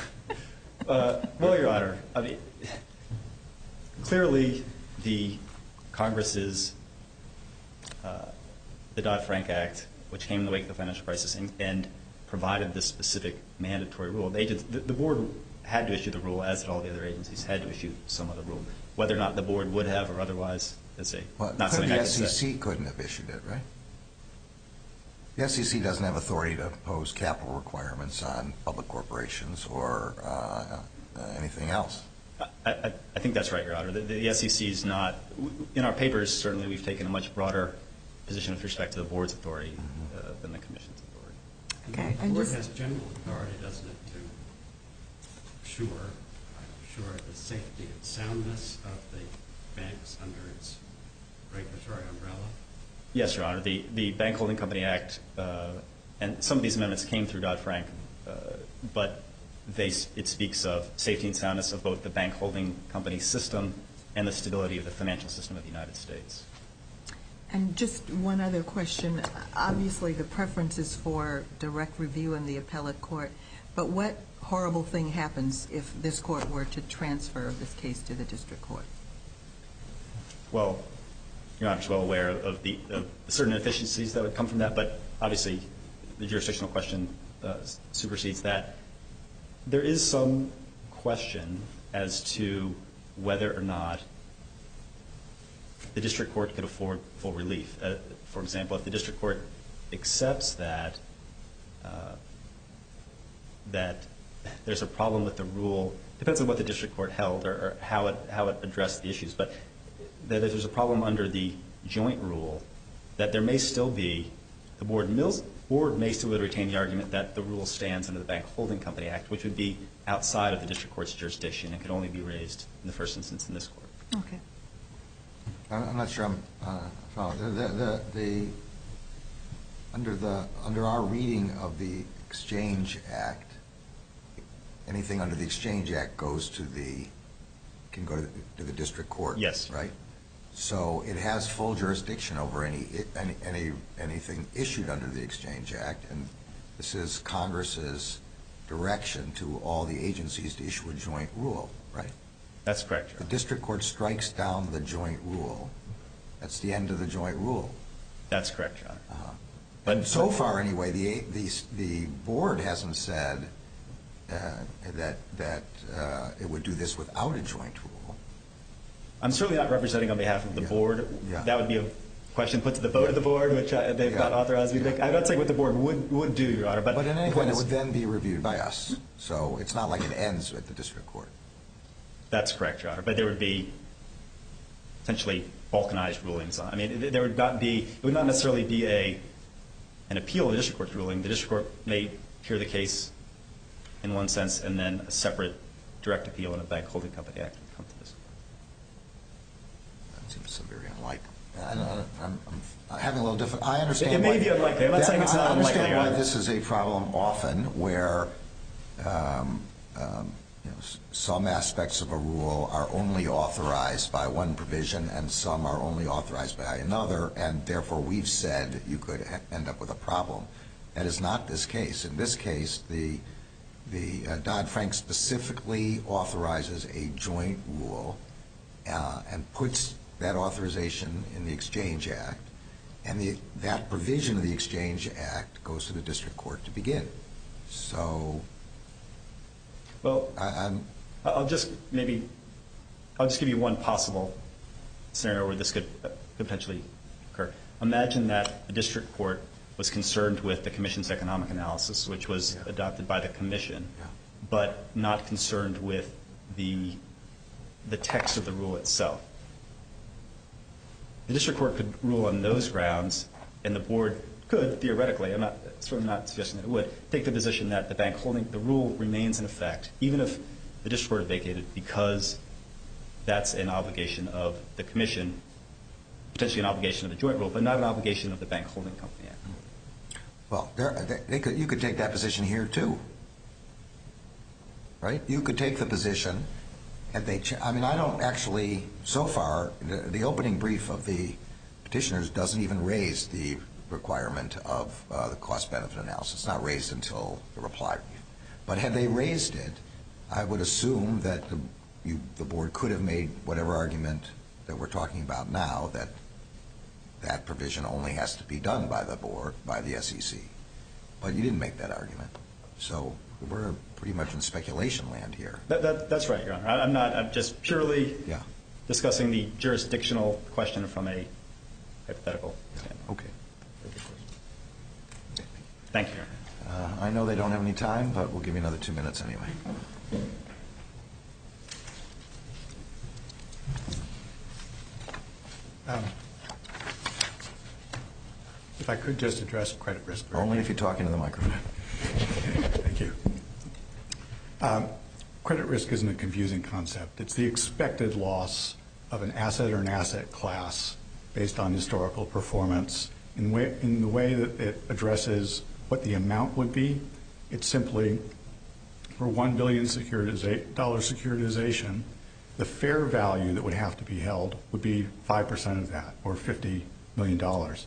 Speaker 6: uh, well, Your Honor, I mean, clearly the Congress's, uh, the Dodd-Frank Act, which came in the wake of the financial crisis and, and provided this specific mandatory rule. They did, the, the board had to issue the rule, as did all the other agencies, had to issue some other rule. Whether or not the board would have or otherwise is a
Speaker 2: Well,
Speaker 6: not something I
Speaker 2: the
Speaker 6: can say.
Speaker 2: S E C couldn't have issued it, right? The S E C doesn't have authority to impose capital requirements on public corporations or uh, uh, anything else.
Speaker 6: I, I, I think that's right, Your Honor. The, the S E C is not, in our papers, certainly we've taken a much broader position with respect to the board's authority uh, than the commission's authority.
Speaker 5: Okay,
Speaker 4: The
Speaker 5: and
Speaker 4: board
Speaker 5: just-
Speaker 4: has general authority, doesn't it, to assure, assure the safety and soundness of the banks under its regulatory umbrella?
Speaker 6: Yes, Your Honor. The, the Bank Holding Company Act, uh, and some of these amendments came through Dodd-Frank, uh, but they, it speaks of safety and soundness of both the bank holding company system and the stability of the financial system of the United States.
Speaker 5: And just one other question. Obviously, the preference is for direct review in the appellate court, but what horrible thing happens if this court were to transfer this case to the district court?
Speaker 6: Well, Your Honor is well aware of the, of the certain inefficiencies that would come from that, but obviously the jurisdictional question uh, supersedes that. There is some question as to whether or not the district court could afford full relief. Uh, for example, if the district court accepts that uh, that there's a problem with the rule, depends on what the district court held or, or how it how it addressed the issues, but that if there's a problem under the joint rule, that there may still be the board mills board may still retain the argument that the rule stands under the Bank Holding Company Act, which would be outside of the district court's jurisdiction and could only be raised in the first instance in this court.
Speaker 5: Okay.
Speaker 2: I'm not sure I'm uh, following. The, the, the, under the under our reading of the Exchange Act, anything under the Exchange Act goes to the can go to the, to the district court.
Speaker 6: Yes.
Speaker 2: Right. So it has full jurisdiction over any any any anything issued under the Exchange Act, and this is Congress's direction to all the agencies to issue a joint rule. Right.
Speaker 6: That's correct, Your
Speaker 2: The
Speaker 6: Honor.
Speaker 2: district court strikes down the joint rule. That's the end of the joint rule.
Speaker 6: That's correct, Your Honor.
Speaker 2: Uh-huh.
Speaker 6: But
Speaker 2: And so far, anyway, the the the board hasn't said uh, that that uh, it would do this without a joint rule.
Speaker 6: I'm certainly not representing on behalf of the
Speaker 2: Yeah.
Speaker 6: board.
Speaker 2: Yeah.
Speaker 6: That would be a question put to the vote of the board, which uh, they've
Speaker 2: Yeah.
Speaker 6: not authorized me to make. I'm not saying what the board would would do, Your Honor. But,
Speaker 2: But in any
Speaker 6: the point
Speaker 2: event, it
Speaker 6: is-
Speaker 2: would then be reviewed by us. So it's not like it ends at the district court.
Speaker 6: That's correct, Your Honor. But there would be essentially balkanized rulings. I mean, there would not be. It would not necessarily be a an appeal of the district court's ruling. The district court may hear the case in one sense, and then a separate direct appeal in a Bank Holding Company Act would come to this.
Speaker 2: That seems so very unlikely. I don't, I'm, I'm having a little difficult. I understand.
Speaker 6: It may
Speaker 2: why-
Speaker 6: be unlikely. I'm not
Speaker 2: that-
Speaker 6: saying it's not
Speaker 2: I understand
Speaker 6: unlikely, Your
Speaker 2: why
Speaker 6: Honor.
Speaker 2: this is a problem often, where um, um, you know, s- some aspects of a rule are only authorized by one provision, and some are only authorized by another, and therefore we've said you could ha- end up with a problem. That is not this case. In this case, the the uh, Dodd-Frank specifically authorizes a joint rule uh, and puts that authorization in the Exchange Act, and the, that provision of the Exchange Act goes to the district court to begin. So,
Speaker 6: Well,
Speaker 2: I, I'm
Speaker 6: I'll just maybe, I'll just give you one possible scenario where this could, uh, could potentially occur. Imagine that the district court was concerned with the commission's economic analysis, which was
Speaker 2: Yeah.
Speaker 6: adopted by the commission,
Speaker 2: Yeah.
Speaker 6: but not concerned with the the text of the rule itself. The district court could rule on those grounds, and the board could, theoretically, I'm not, certainly not suggesting that it would, take the position that the bank holding, the rule remains in effect, even if the district court vacated, because that's an obligation of the commission potentially an obligation of the joint rule, but not an obligation of the Bank Holding Company Act.
Speaker 2: Well, they, they could, you could take that position here too, right? You could take the position, and they. Ch- I mean, I don't actually. So far, the, the opening brief of the petitioners doesn't even raise the requirement of uh, the cost-benefit analysis. It's not raised until the reply brief. But had they raised it, I would assume that the, you, the board could have made whatever argument that we're talking about now, that that provision only has to be done by the board, by the S E C. But you didn't make that argument. So we're pretty much in speculation land here.
Speaker 6: That, that, that's right, Your Honor. I, I'm not, I'm just purely
Speaker 2: yeah.
Speaker 6: discussing the jurisdictional question from a hypothetical standpoint.
Speaker 2: Okay.
Speaker 6: Thank you, Your Honor.
Speaker 2: Uh, I know they don't have any time, but we'll give you another two minutes anyway.
Speaker 3: Um, if I could just address credit risk.
Speaker 2: Only if you're talking to the microphone.
Speaker 3: Thank you. Um, credit risk isn't a confusing concept. It's the expected loss of an asset or an asset class based on historical performance. In, way, in the way that it addresses what the amount would be, it's simply for one billion dollars securitiza- dollar securitization, the fair value that would have to be held would be five percent of that, or fifty million dollars.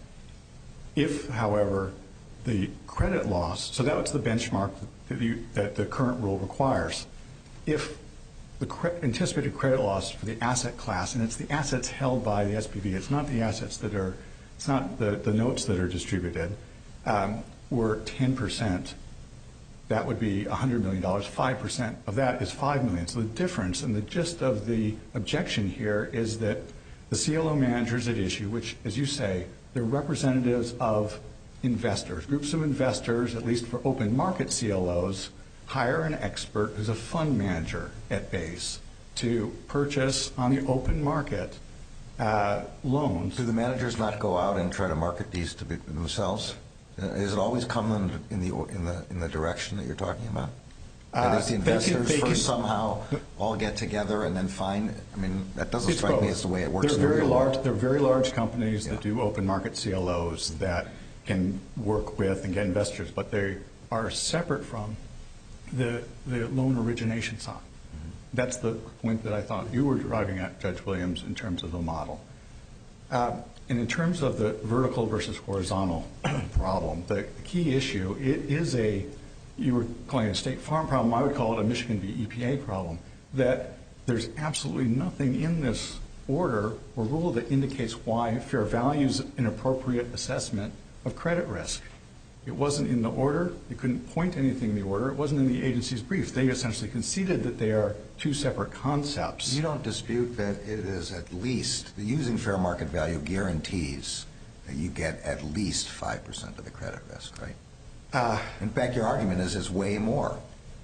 Speaker 3: If, however, the credit loss, so that's the benchmark that, you, that the current rule requires. If the cre- anticipated credit loss for the asset class, and it's the assets held by the S P V, it's not the assets that are, it's not the, the notes that are distributed, um, were ten percent, that would be one hundred million dollars. five percent of that is five million dollars. So the difference and the gist of the objection here is that the C L O managers at issue, which, as you say, they're representatives of investors, groups of investors, at least for open market C L Os, hire an expert who's a fund manager at base to purchase on the open market uh, loans.
Speaker 2: Do the managers not go out and try to market these to be, themselves? Uh, Has it always come in, in the in the in the direction that you're talking about?
Speaker 3: Uh,
Speaker 2: That is, the investors
Speaker 3: they can, they
Speaker 2: first
Speaker 3: can,
Speaker 2: somehow all get together and then find. I mean, that doesn't strike
Speaker 3: both.
Speaker 2: me as the way it works.
Speaker 3: They're
Speaker 2: in the
Speaker 3: very
Speaker 2: real
Speaker 3: large.
Speaker 2: world.
Speaker 3: They're very large companies
Speaker 2: Yeah.
Speaker 3: that do open market C L Os that can work with and get investors, but they are separate from the the loan origination side. Mm-hmm. That's the point that I thought you were driving at, Judge Williams, in terms of the model. Uh, and in terms of the vertical versus horizontal problem, the key issue, it is a, you were calling it a State Farm problem, I would call it a Michigan v. E P A problem, that there's absolutely nothing in this order or rule that indicates why fair value is an appropriate assessment of credit risk. It wasn't in the order. They couldn't point to anything in the order. It wasn't in the agency's brief. They essentially conceded that they are two separate concepts.
Speaker 2: You don't dispute that it is at least, using fair market value guarantees that you get at least five percent of the credit risk, right?
Speaker 3: Uh,
Speaker 2: in fact, your argument is it's way more.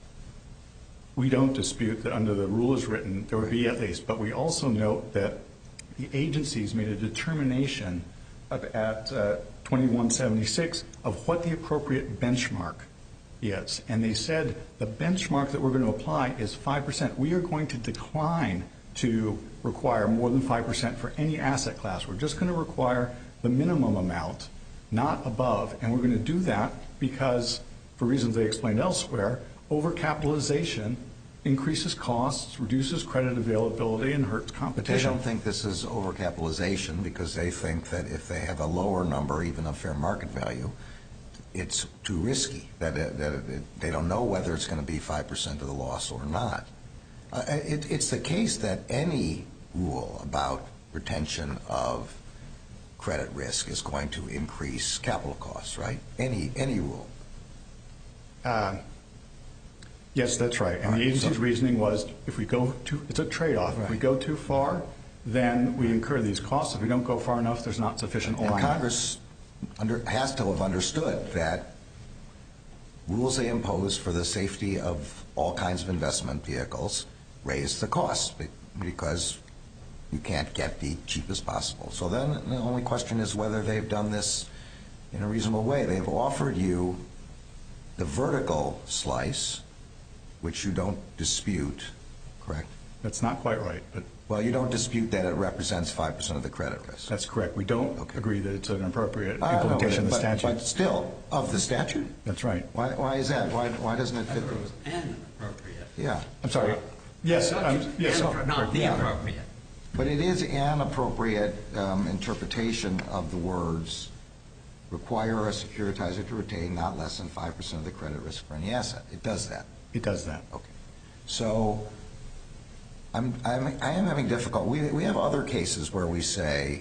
Speaker 3: We don't dispute that under the rule as written, there would be at least. But we also note that the agencies made a determination of, at uh, twenty-one seventy-six of what the appropriate benchmark is. And they said the benchmark that we're going to apply is five percent. We are going to decline to require more than five percent for any asset class. We're just going to require the minimum amount, not above. And we're going to do that because, for reasons they explained elsewhere, overcapitalization increases costs, reduces credit availability, and hurts competition.
Speaker 2: They don't think this is overcapitalization because they think that if they have a lower number, even of fair market value, it's too risky, that, it, that it, they don't know whether it's going to be five percent of the loss or not. Uh, it, it's the case that any rule about retention of credit risk is going to increase capital costs, right? Any any rule.
Speaker 3: Uh, yes, that's right. And
Speaker 2: right,
Speaker 3: the agency's
Speaker 2: so,
Speaker 3: reasoning was if we go too, it's a trade-off. Right. If we go too far, then we incur these costs. If we don't go far enough, there's not sufficient alignment.
Speaker 2: And Congress under, has to have understood that rules they impose for the safety of all kinds of investment vehicles raise the costs because you can't get the cheapest possible. So then the only question is whether they've done this in a reasonable way. They've offered you the vertical slice, which you don't dispute, correct?
Speaker 3: That's not quite right, but
Speaker 2: Well, you don't dispute that it represents five percent of the credit risk.
Speaker 3: That's correct. We don't
Speaker 2: Okay.
Speaker 3: agree that it's an appropriate
Speaker 2: Uh,
Speaker 3: implementation
Speaker 2: no,
Speaker 3: of the
Speaker 2: but,
Speaker 3: statute.
Speaker 2: But still, of the statute?
Speaker 3: That's right.
Speaker 2: Why, why is that? Why, why doesn't it
Speaker 4: I
Speaker 2: fit?
Speaker 4: thought it was an appropriate.
Speaker 2: Yeah.
Speaker 3: I'm sorry. Yes, um, yes.
Speaker 4: An appro- Not the
Speaker 2: Yeah.
Speaker 4: appropriate.
Speaker 2: But it is an appropriate um, interpretation of the words require a securitizer to retain not less than five percent of the credit risk for any asset. It does that.
Speaker 3: It does that.
Speaker 2: Okay. So I'm, I'm, I am having difficulty. We, we have other cases where we say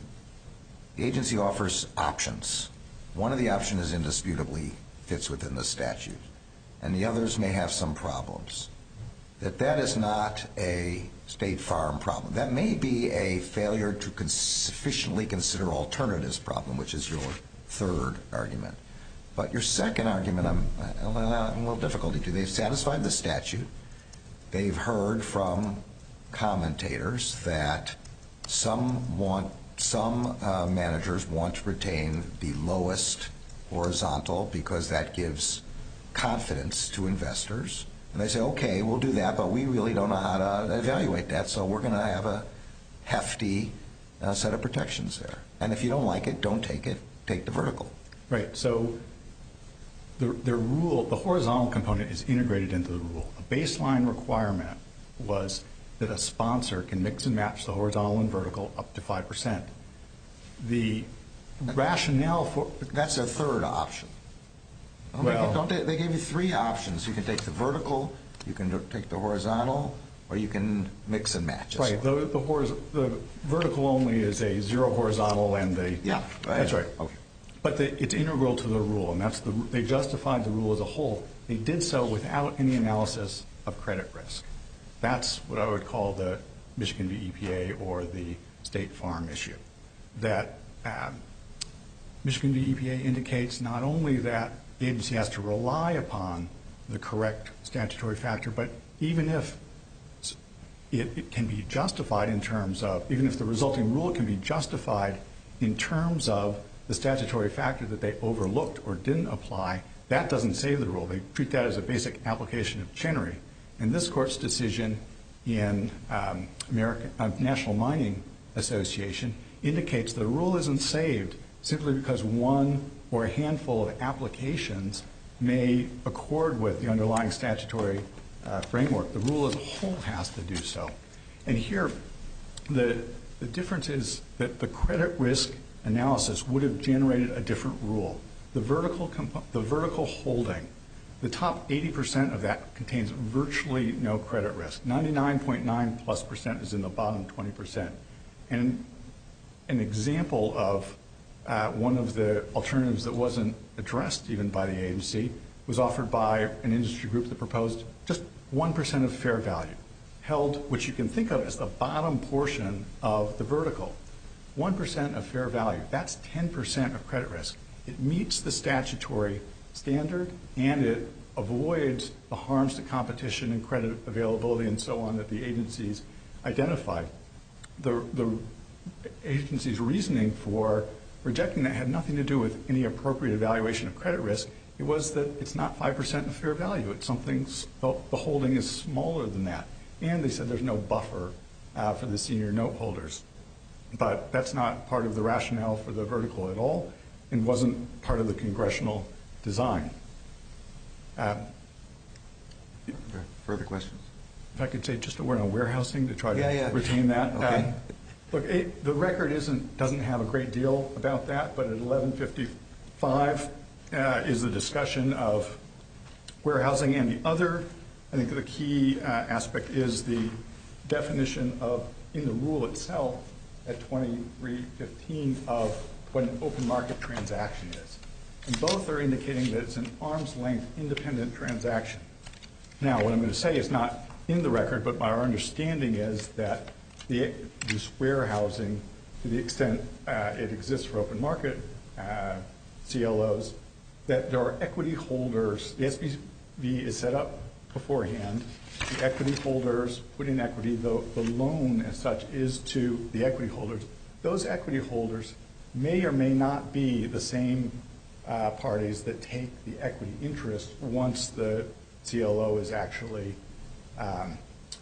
Speaker 2: the agency offers options. One of the options is indisputably fits within the statute, and the others may have some problems. That that is not a State Farm problem. That may be a failure to cons- sufficiently consider alternatives problem, which is your third argument. But your second argument, I'm, I'm a little difficulty to. They've satisfied the statute. They've heard from commentators that some want, some uh, managers want to retain the lowest horizontal because that gives confidence to investors. And they say, okay, we'll do that, but we really don't know how to evaluate that, so we're going to have a hefty uh, set of protections there. And if you don't like it, don't take it. Take the vertical.
Speaker 3: Right. So the, the rule, the horizontal component is integrated into the rule. A baseline requirement was that a sponsor can mix and match the horizontal and vertical up to five percent. The rationale for...
Speaker 2: That's a third option. Oh,
Speaker 3: Well-
Speaker 2: don't they, they gave you three options. You can take the vertical, you can take the horizontal, or you can mix and match.
Speaker 3: Right. The, the, horiz- the vertical only is a zero horizontal and a...
Speaker 2: Yeah.
Speaker 3: That's right.
Speaker 2: Okay.
Speaker 3: But the, it's integral to the rule, and that's the, they justified the rule as a whole. They did so without any analysis of credit risk. That's what I would call the Michigan v. E P A or the State Farm issue. That um, Michigan v. E P A indicates not only that the agency has to rely upon the correct statutory factor, but even if it, it can be justified in terms of, even if the resulting rule can be justified in terms of the statutory factor that they overlooked or didn't apply, that doesn't save the rule. They treat that as a basic application of Chenery. And this Court's decision in um, American uh, National Mining Association indicates the rule isn't saved simply because one or a handful of applications may accord with the underlying statutory uh, framework. The rule as a whole has to do so. And here, the, the difference is that the credit risk analysis would have generated a different rule. The vertical, comp- the vertical holding, the top eighty percent of that contains virtually no credit risk. ninety-nine point nine plus percent is in the bottom twenty percent. And an example of uh, one of the alternatives that wasn't addressed even by the agency was offered by an industry group that proposed just one percent of fair value, held, which you can think of as the bottom portion of the vertical. one percent of fair value, that's ten percent of credit risk. It meets the statutory standard, and it avoids the harms to competition and credit availability and so on that the agencies identified. The, the agency's reasoning for rejecting that had nothing to do with any appropriate evaluation of credit risk. It was that it's not five percent of fair value. It's something, the holding is smaller than that. And they said there's no buffer uh, for the senior note holders. But that's not part of the rationale for the vertical at all and wasn't part of the congressional design. Um,
Speaker 2: Further questions?
Speaker 3: if I could say just a word on warehousing to try to
Speaker 2: Yeah, yeah.
Speaker 3: retain that.
Speaker 2: Okay.
Speaker 3: Um, look, it, the record isn't doesn't have a great deal about that, but at eleven fifty-five uh, is the discussion of warehousing, and the other, I think the key uh, aspect is the definition of, in the rule itself, at twenty-three fifteen of what an open market transaction is. And both are indicating that it's an arm's length independent transaction. Now, what I'm going to say is not in the record, but my understanding is that the, this warehousing, to the extent uh, it exists for open market uh, C L Os, that there are equity holders. The S P V is set up beforehand. The equity holders put in equity. The, the loan as such is to the equity holders. Those equity holders may or may not be the same uh, parties that take the equity interest once the C L O is actually um,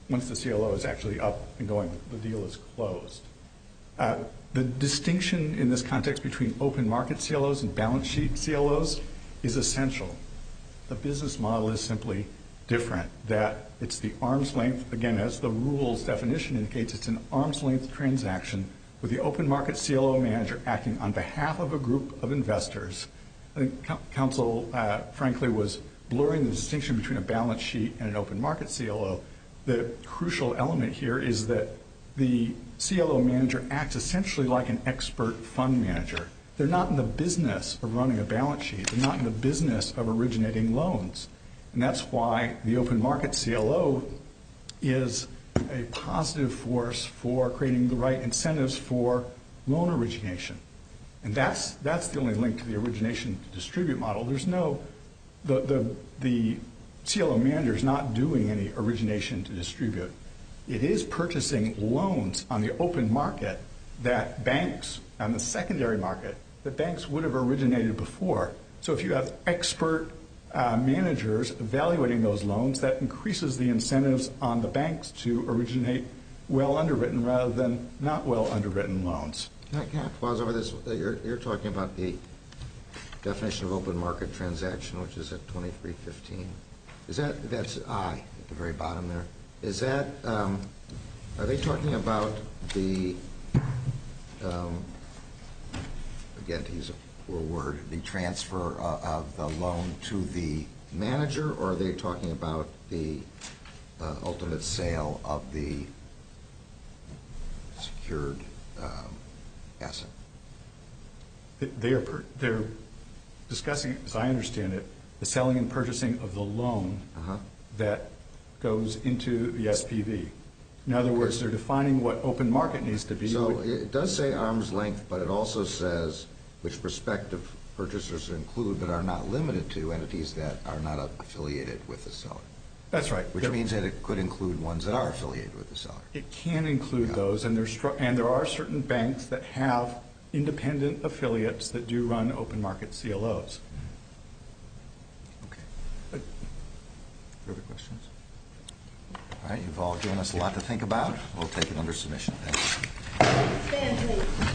Speaker 3: once the C L O is actually up and going, the deal is closed. Uh, the distinction in this context between open market C L Os and balance sheet C L Os is essential. The business model is simply different, that it's the arm's length, again, as the rules definition indicates, it's an arm's length transaction with the open market C L O manager acting on behalf of a group of investors. I think counsel, uh, frankly, was blurring the distinction between a balance sheet and an open market C L O. The crucial element here is that the C L O manager acts essentially like an expert fund manager. They're not in the business of running a balance sheet. They're not in the business of originating loans. And that's why the open market C L O is a positive force for creating the right incentives for loan origination. And that's that's the only link to the origination to distribute model. There's no, the, the, the C L O manager is not doing any origination to distribute. It is purchasing loans on the open market that banks, on the secondary market, that banks would have originated before. So if you have expert uh, managers evaluating those loans, that increases the incentives on the banks to originate well underwritten rather than not well underwritten loans.
Speaker 2: Can I, can I pause over this? You're, you're talking about the definition of open market transaction, which is at twenty-three fifteen. Is that, that's I at the very bottom there. Is that, um, are they talking about the, um, again, to use a poor word, the transfer uh, of the loan to the manager, or are they talking about the uh, ultimate sale of the secured um, asset?
Speaker 3: They are per, they're discussing, as I understand it, the selling and purchasing of the loan uh-huh. that goes into the S P V. In other words, they're defining what open market needs to be.
Speaker 2: So it does say arm's length, but it also says which prospective purchasers include but are not limited to entities that are not affiliated with the seller.
Speaker 3: That's right.
Speaker 2: Which
Speaker 3: there,
Speaker 2: means that it could include ones that are affiliated with the seller.
Speaker 3: It can include
Speaker 2: yeah.
Speaker 3: those, and, stru- and there are certain banks that have independent affiliates that do run open market C L Os.
Speaker 2: Okay. Uh, Further questions? All right, you've all given us a lot to think about. We'll take it under submission. Thank you.
Speaker 1: Stand, please.